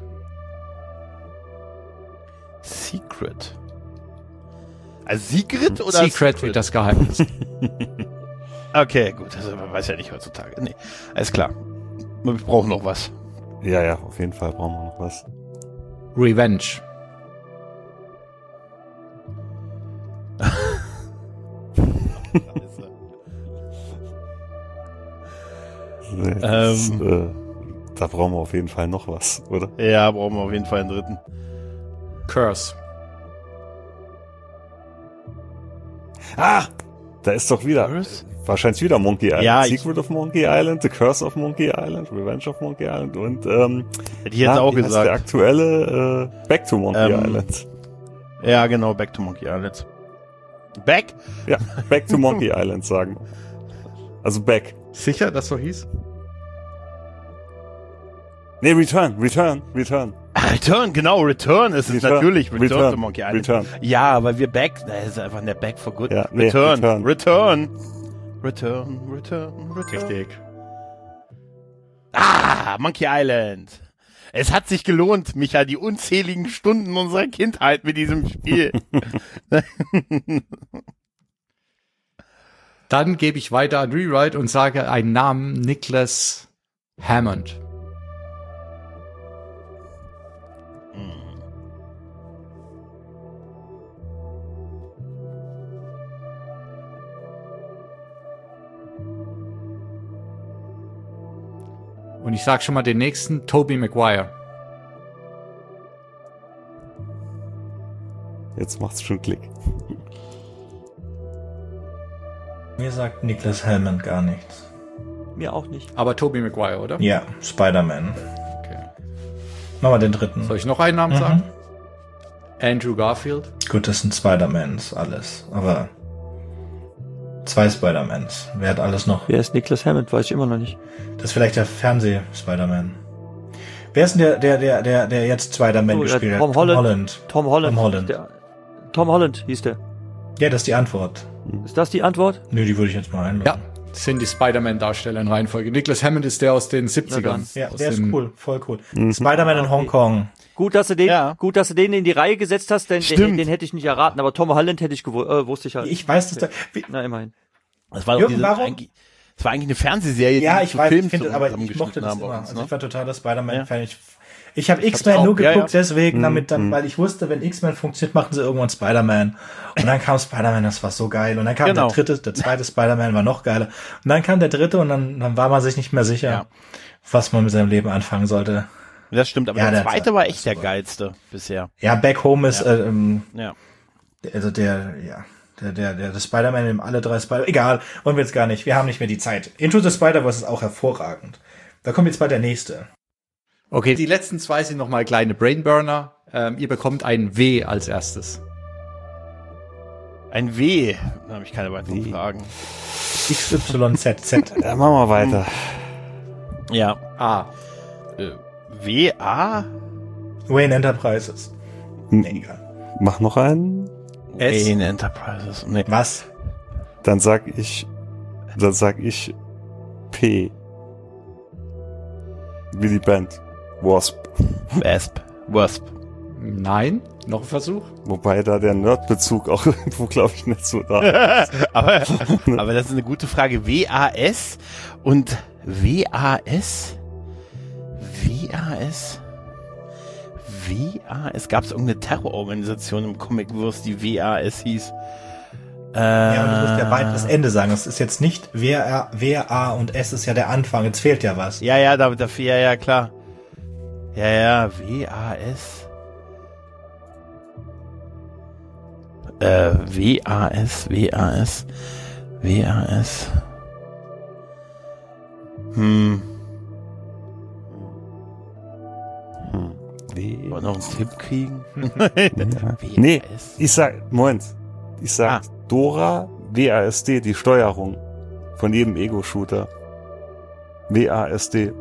Secret. Also Secret oder Secret wird das Geheimnis. Okay, gut. Also man weiß ja nicht heutzutage. Nee, alles klar. Wir brauchen noch was. Ja, ja, auf jeden Fall brauchen wir noch was. Revenge. Nee, das, äh, da brauchen wir auf jeden Fall noch was, oder? Ja, brauchen wir auf jeden Fall einen dritten. Curse. Ah! Da ist doch wieder, Curse? wahrscheinlich wieder Monkey Island. Ja, ich- Secret of Monkey Island, The Curse of Monkey Island, Revenge of Monkey Island und, ähm, Hätte ich jetzt auch wie heißt gesagt. der aktuelle, äh, Back to Monkey Ähm, Island. Ja, genau, Back to Monkey Island. Back? Ja, Back to Monkey Island sagen. Also Back. Sicher, dass so hieß? Nee, Return, Return, Return. Return, genau, Return ist es Return, natürlich. Return, Return, to Monkey Island. Return. Ja, weil wir Back, das ist einfach der Back for Good. Ja, nee, Return, Return. Return, Return, Return, Return. Richtig. Ah, Monkey Island. Es hat sich gelohnt, Micha, die unzähligen Stunden unserer Kindheit mit diesem Spiel. Dann gebe ich weiter an Rewrite und sage einen Namen, Nicholas Hammond. Und ich sag schon mal den nächsten, Tobey Maguire. Jetzt macht's schon Klick. Mir sagt Nicholas Hammond gar nichts. Mir auch nicht. Aber Tobey Maguire, oder? Ja, Spider-Man. Okay. Machen wir den dritten. Soll ich noch einen Namen Mhm. sagen? Andrew Garfield. Gut, das sind Spider-Mans alles, aber zwei Spider-Mans. Wer hat alles noch? Wer ist Nicholas Hammond? Weiß ich immer noch nicht. Das ist vielleicht der Fernseh-Spider-Man. Wer ist denn der, der, der, der, der jetzt Spider-Man Oh, ja, gespielt hat? Tom Holland. Holland. Tom Holland. Tom Holland. Der, Tom Holland hieß der. Ja, das ist die Antwort. Ist das die Antwort? Nö, die würde ich jetzt mal einloggen. Ja, das sind die Spider-Man-Darsteller in Reihenfolge. Nicholas Hammond ist der aus den siebzigern. Ja, aus der ist dem- cool, voll cool. Spider-Man in Hongkong. Gut, dass du den, Ja. gut, dass du den in die Reihe gesetzt hast, denn den, Stimmt. den hätte ich nicht erraten, aber Tom Holland hätte ich gewu äh, wusste ich halt. Ich weiß, dass da, wie, Na, immerhin. Das war doch Jürgen, diese, warum? eigentlich, das war eigentlich eine Fernsehserie, ja, die ich zu weiß, Filmen ich finde, aber ich mochte zusammengeschnitten das haben bei immer. uns, Also ne? ich war totaler Spider-Man-Fan. Ja. Ich, ich habe X-Men auch, nur ja, geguckt, ja. deswegen, damit dann, weil ich wusste, wenn X-Men funktioniert, machen sie irgendwann Spider-Man. Und dann kam Spider-Man, das war so geil. Und dann kam Genau. der dritte, der zweite Spider-Man war noch geiler. Und dann kam der dritte und dann, dann war man sich nicht mehr sicher, Ja. was man mit seinem Leben anfangen sollte. Das stimmt, aber Ja, der der- zweite war echt der das war- geilste bisher. Ja, Back Home ist, Ja. äh, ähm, Ja. also der, ja, der, der, der, der Spider-Man in alle drei Spider, egal, wollen wir jetzt gar nicht, wir haben nicht mehr die Zeit. Into the Spider-Verse ist auch hervorragend. Da kommt jetzt bald der nächste. Okay, die letzten zwei sind nochmal kleine Brainburner. Ähm, ihr bekommt ein W als erstes. Ein W. Da habe ich keine weiteren Fragen. X Y Z Z. Ja, machen wir weiter. Ja. A. Äh, W, A? Wayne Enterprises. Hm, Nee, egal. Mach noch einen. S. Wayne Enterprises. Nee. Was? Dann sag ich, dann sag ich P. Willy Band. Wasp. Wasp. Wasp. Nein. Noch ein Versuch? Wobei da der Nerd-Bezug auch irgendwo, glaube ich, nicht so da ist. aber, aber das ist eine gute Frage. W A S und W A S? W A S? W A S? Gab es irgendeine Terrororganisation im Comicverse, die W A S hieß? Äh, Ja, aber du musst ja weit das Ende sagen. Das ist jetzt nicht W R, W A und S ist ja der Anfang. Jetzt fehlt ja was. Ja, ja, da, dafür, ja, ja, klar. Ja, ja, W A S. Äh, W A S, W A S, W A S. Hm, Hm. W. wollen wir noch einen Tipp kriegen? Ja. Nee, ich sag, Moment. Ich sag Ah. Dora, W A S D, die Steuerung von jedem Ego-Shooter. W A S D.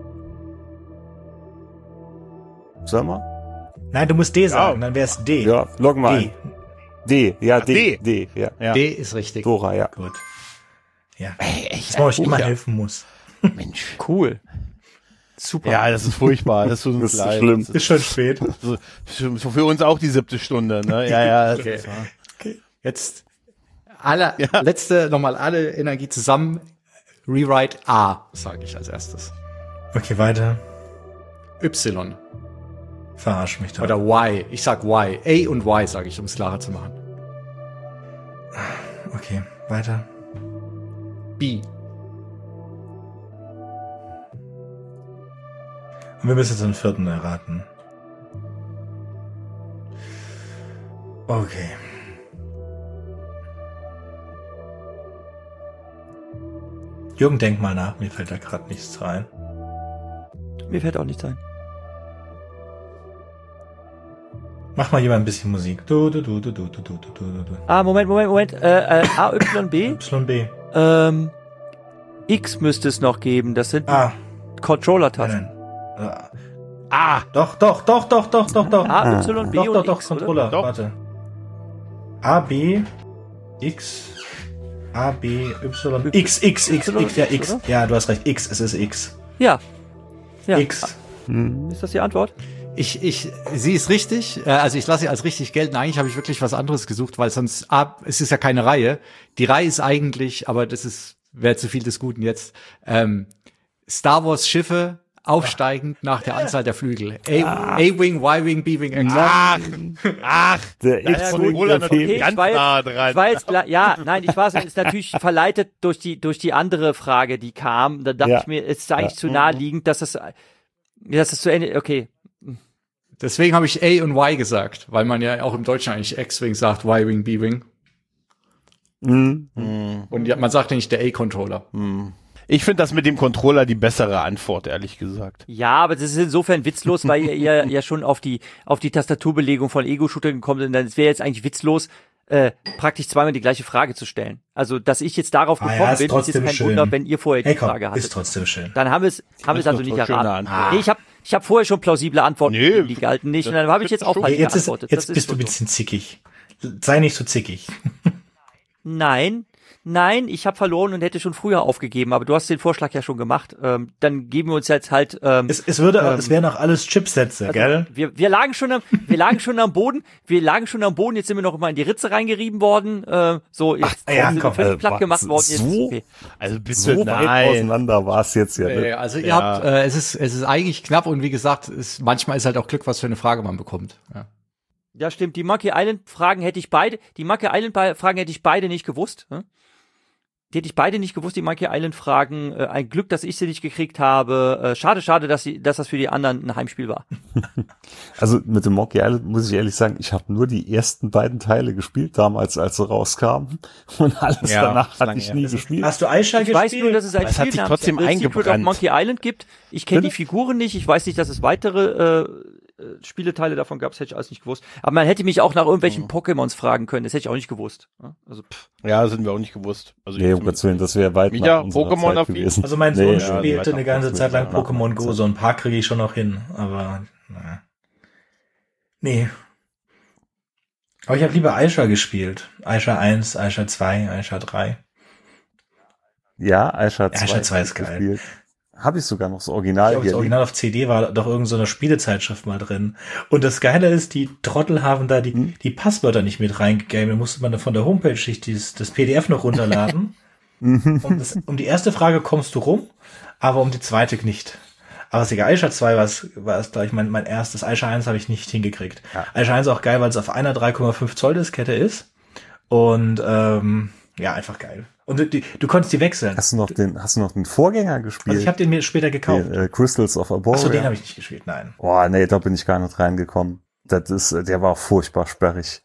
Sag mal? Nein, du musst D sagen, dann wär's D. Ja, log mal D. ein. D, ja, D, D. D, ja. Ja. D ist richtig. Dora, ja. Gut. Ja. Ey, echt, Dass man euch ein immer Buch, ja. helfen muss. Mensch. Cool. Super. Ja, das ist furchtbar. Das tut uns Das ist leid. schlimm. Das Ist schon spät. so, so für uns auch die siebte Stunde, ne? Ja, ja. Das Okay. ist wahr. Jetzt alle, Ja. letzte, nochmal alle Energie zusammen. Rewrite A, sage ich als erstes. Okay, weiter. Y Verarsch mich doch. oder Y. Ich sag Y. A und Y sage ich, um es klarer zu machen. Okay, weiter. B. Wir müssen jetzt den vierten erraten. Okay. Jürgen, denk mal nach, mir fällt da gerade nichts rein. Mir fällt auch nichts ein. Mach mal jemand ein bisschen Musik. Du, du, du, du, du, du, du, du, du. Ah, Moment, Moment, Moment. Äh, äh, A, Y, B. Y, B. Ähm, X müsste es noch geben. Das sind Ah. Controller-Tasten. Nein, nein. Ah, doch, doch, doch, doch, doch, doch, doch. A, Y, B Doch, und doch, doch, X, Controller. Doch. Warte. A, B, X, A, B, Y, X, X, X, X, ja, X. oder? Ja, du hast recht, X, es ist X. Ja. Ja. X. Ist das die Antwort? Ich, ich, sie ist richtig, äh, also ich lasse sie als richtig gelten. Eigentlich habe ich wirklich was anderes gesucht, weil sonst, ah, es ist ja keine Reihe. Die Reihe ist eigentlich, aber das ist, wäre zu viel des Guten jetzt, ähm, Star Wars Schiffe aufsteigend nach der Anzahl der Flügel. A- A-Wing, Y-Wing, B-Wing, X. Ach, ach, Der ja, X-Wing, gut, der natürlich P- Okay, ganz ich war jetzt- nah dran. Ich war jetzt klar, ja, nein, ich war, es ist natürlich verleitet durch die, durch die andere Frage, die kam. Da dachte Ja. ich mir, es ist eigentlich Ja. zu naheliegend, dass das, dass das zu Ende, okay. Deswegen habe ich A und Y gesagt, weil man ja auch im Deutschen eigentlich X-Wing sagt, Y-Wing, B-Wing. Mhm. Und ja, man sagt ja nicht der A-Controller. Ich finde das mit dem Controller die bessere Antwort, ehrlich gesagt. Ja, aber das ist insofern witzlos, weil ihr, ihr ja schon auf die, auf die Tastaturbelegung von Ego-Shooter gekommen sind. Es wäre jetzt eigentlich witzlos, äh, praktisch zweimal die gleiche Frage zu stellen. Also, dass ich jetzt darauf Ah ja, gekommen ist bin, ist trotzdem jetzt kein schön. Wunder, wenn ihr vorher die Hey, komm, Frage ist hattet. trotzdem schön. Dann haben wir es, haben wir es Das also ist nicht doch eine schöne erraten. Antwort. Nee, ich habe, ich habe vorher schon plausible Antworten, Nee, gegeben, die galten nicht. Und dann habe ich jetzt auch das- falsch Jetzt, ist, geantwortet. jetzt Das bist du ein so. bisschen zickig. Sei nicht so zickig. Nein, nein, ich habe verloren und hätte schon früher aufgegeben, aber du hast den Vorschlag ja schon gemacht. Ähm, dann geben wir uns jetzt halt. Ähm, Es, es würde, Ähm, es wären auch alles Chipsätze, also, gell? Wir, wir lagen schon am, wir lagen schon am Boden, wir lagen schon am Boden. Jetzt sind wir noch mal in die Ritze reingerieben worden. Äh, so jetzt Ach, ja, sind wir komm, völlig äh, platt was, gemacht worden. Jetzt, so? okay. Also bitte So weit nein. auseinander war es jetzt ja. Äh, Ne? also ihr Ja. habt, äh, es ist, es ist eigentlich knapp und wie gesagt, es, manchmal ist halt auch Glück, was für eine Frage man bekommt. Ja. Ja, stimmt. Die Monkey Island Fragen hätte ich beide, die Monkey Island Ba- Fragen hätte ich beide nicht gewusst. Hm? Die hätte ich beide nicht gewusst, die Monkey Island Fragen. Äh, ein Glück, dass ich sie nicht gekriegt habe. Äh, schade, schade, dass sie, dass das für die anderen ein Heimspiel war. Also mit dem Monkey Island muss ich ehrlich sagen, ich habe nur die ersten beiden Teile gespielt damals, als sie rauskamen. Und alles Ja, danach ist hatte lange ich her. nie gespielt. Hast du Aisha Ich gespielt? weiß nur, dass es ein Aber es hat Spiel sich namens trotzdem The Secret of eingebrannt. Monkey Island gibt. Ich kenne die Bitte? Figuren nicht. Ich weiß nicht, dass es weitere äh, äh, Spieleteile davon gab. Das hätte ich alles nicht gewusst. Aber man hätte mich auch nach irgendwelchen Pokémons fragen können. Das hätte ich auch nicht gewusst. Ja, Also pff. Ja, das sind wir auch nicht gewusst. Also Nee, um jetzt- Gottes Willen, das wäre weit Micha, nach unserer Pokémon Zeit affin? gewesen. Also mein Nee, Sohn ja, spielte weiter eine ganze nach- Zeit lang nach- Pokémon Go. So ein paar kriege ich schon noch hin, aber naja. Nee. Aber ich habe lieber Aisha gespielt. Aisha eins, Aisha zwei, Aisha drei. Ja, Aisha zwei. Aisha zwei ist geil. Habe ich sogar noch das Ich Original glaube, das hier. Original auf C D war doch irgend so eine Spielezeitschrift mal drin. Und das Geile ist, die Trottel haben da die, Hm? die Passwörter nicht mit reingegeben. Da musste man von der Homepage sich dieses, das P D F noch runterladen. um, das, um die erste Frage kommst du rum, aber um die zweite nicht. Aber das Aisha zwei war es, war es gleich mein, mein erstes. Aisha eins habe ich nicht hingekriegt. Ja. Aisha eins auch geil, weil es auf einer drei Komma fünf Zoll Diskette ist. Und ähm, ja, einfach geil. Und du, die, du konntest die wechseln. Hast du noch den, hast du noch den Vorgänger gespielt? Also ich habe den mir später gekauft. Den, äh, Crystals of Arborea. Achso, den habe ich nicht gespielt, nein. Oh, nee, da bin ich gar nicht reingekommen. Das ist, äh, der war furchtbar sperrig.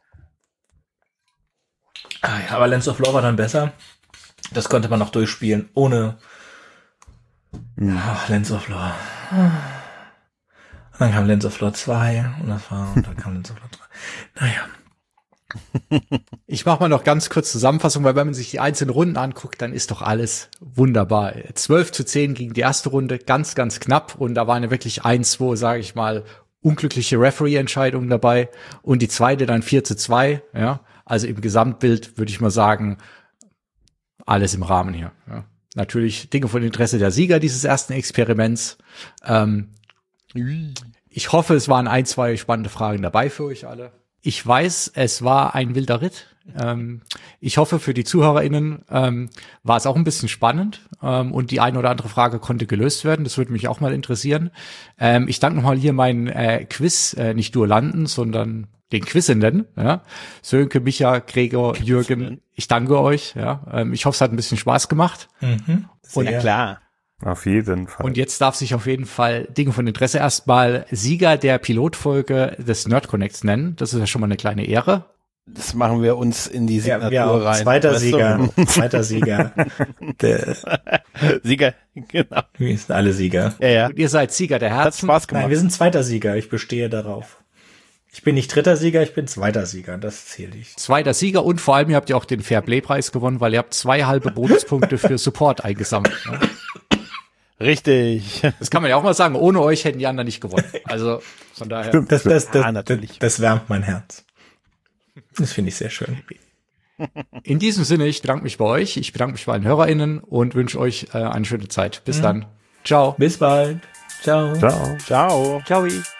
Ah, ja, aber Lens of Lore war dann besser. Das konnte man noch durchspielen, ohne Hm. Ach, Lens of Lore. Und dann kam Lens of Lore zwei und das war, und dann kam Lens of Lore drei. Naja. Ich mache mal noch ganz kurz Zusammenfassung, weil wenn man sich die einzelnen Runden anguckt, dann ist doch alles wunderbar. zwölf zu zehn gegen die erste Runde, ganz, ganz knapp. Und da waren ja wirklich ein, zwei, sage ich mal, unglückliche Referee-Entscheidungen dabei. Und die zweite dann vier zu zwei. Ja, also im Gesamtbild würde ich mal sagen, alles im Rahmen hier. Ja. Natürlich Dinge von Interesse der Sieger dieses ersten Experiments. Ähm, ich hoffe, es waren ein, zwei spannende Fragen dabei für euch alle. Ich weiß, es war ein wilder Ritt. Ähm, ich hoffe, für die ZuhörerInnen ähm, war es auch ein bisschen spannend ähm, und die eine oder andere Frage konnte gelöst werden. Das würde mich auch mal interessieren. Ähm, ich danke nochmal hier meinen äh, Quiz, äh, nicht Duellanten, sondern den Quizenden. Ja? Sönke, Micha, Gregor, Jürgen, ich danke euch. Ja? Ähm, ich hoffe, es hat ein bisschen Spaß gemacht. Mhm. Und Ja, klar. Auf jeden Fall. Und jetzt darf sich auf jeden Fall Dinge von Interesse erstmal Sieger der Pilotfolge des Nerd Connects nennen. Das ist ja schon mal eine kleine Ehre. Das machen wir uns in die Signatur ja, ja, rein. Zweiter weißt Sieger, zweiter Sieger. Der, Sieger, genau. wir sind alle Sieger. Ja, ja. Und ihr seid Sieger der Hat Herzen. Spaß gemacht. Nein, wir sind zweiter Sieger. Ich bestehe darauf. Ich bin nicht dritter Sieger, ich bin zweiter Sieger. Das zähle ich. Zweiter Sieger und vor allem ihr habt ja auch den Fairplay-Preis gewonnen, weil ihr habt zwei halbe Bonuspunkte für Support eingesammelt. Ne? Richtig. Das kann man ja auch mal sagen. Ohne euch hätten die anderen nicht gewonnen. Also von daher. Stimmt. Das, das, das, Ah, natürlich. das wärmt mein Herz. Das finde ich sehr schön. In diesem Sinne, ich bedanke mich bei euch. Ich bedanke mich bei allen HörerInnen und wünsche euch äh, eine schöne Zeit. Bis dann. Ciao. Bis bald. Ciao. Ciao. Ciao. Ciao.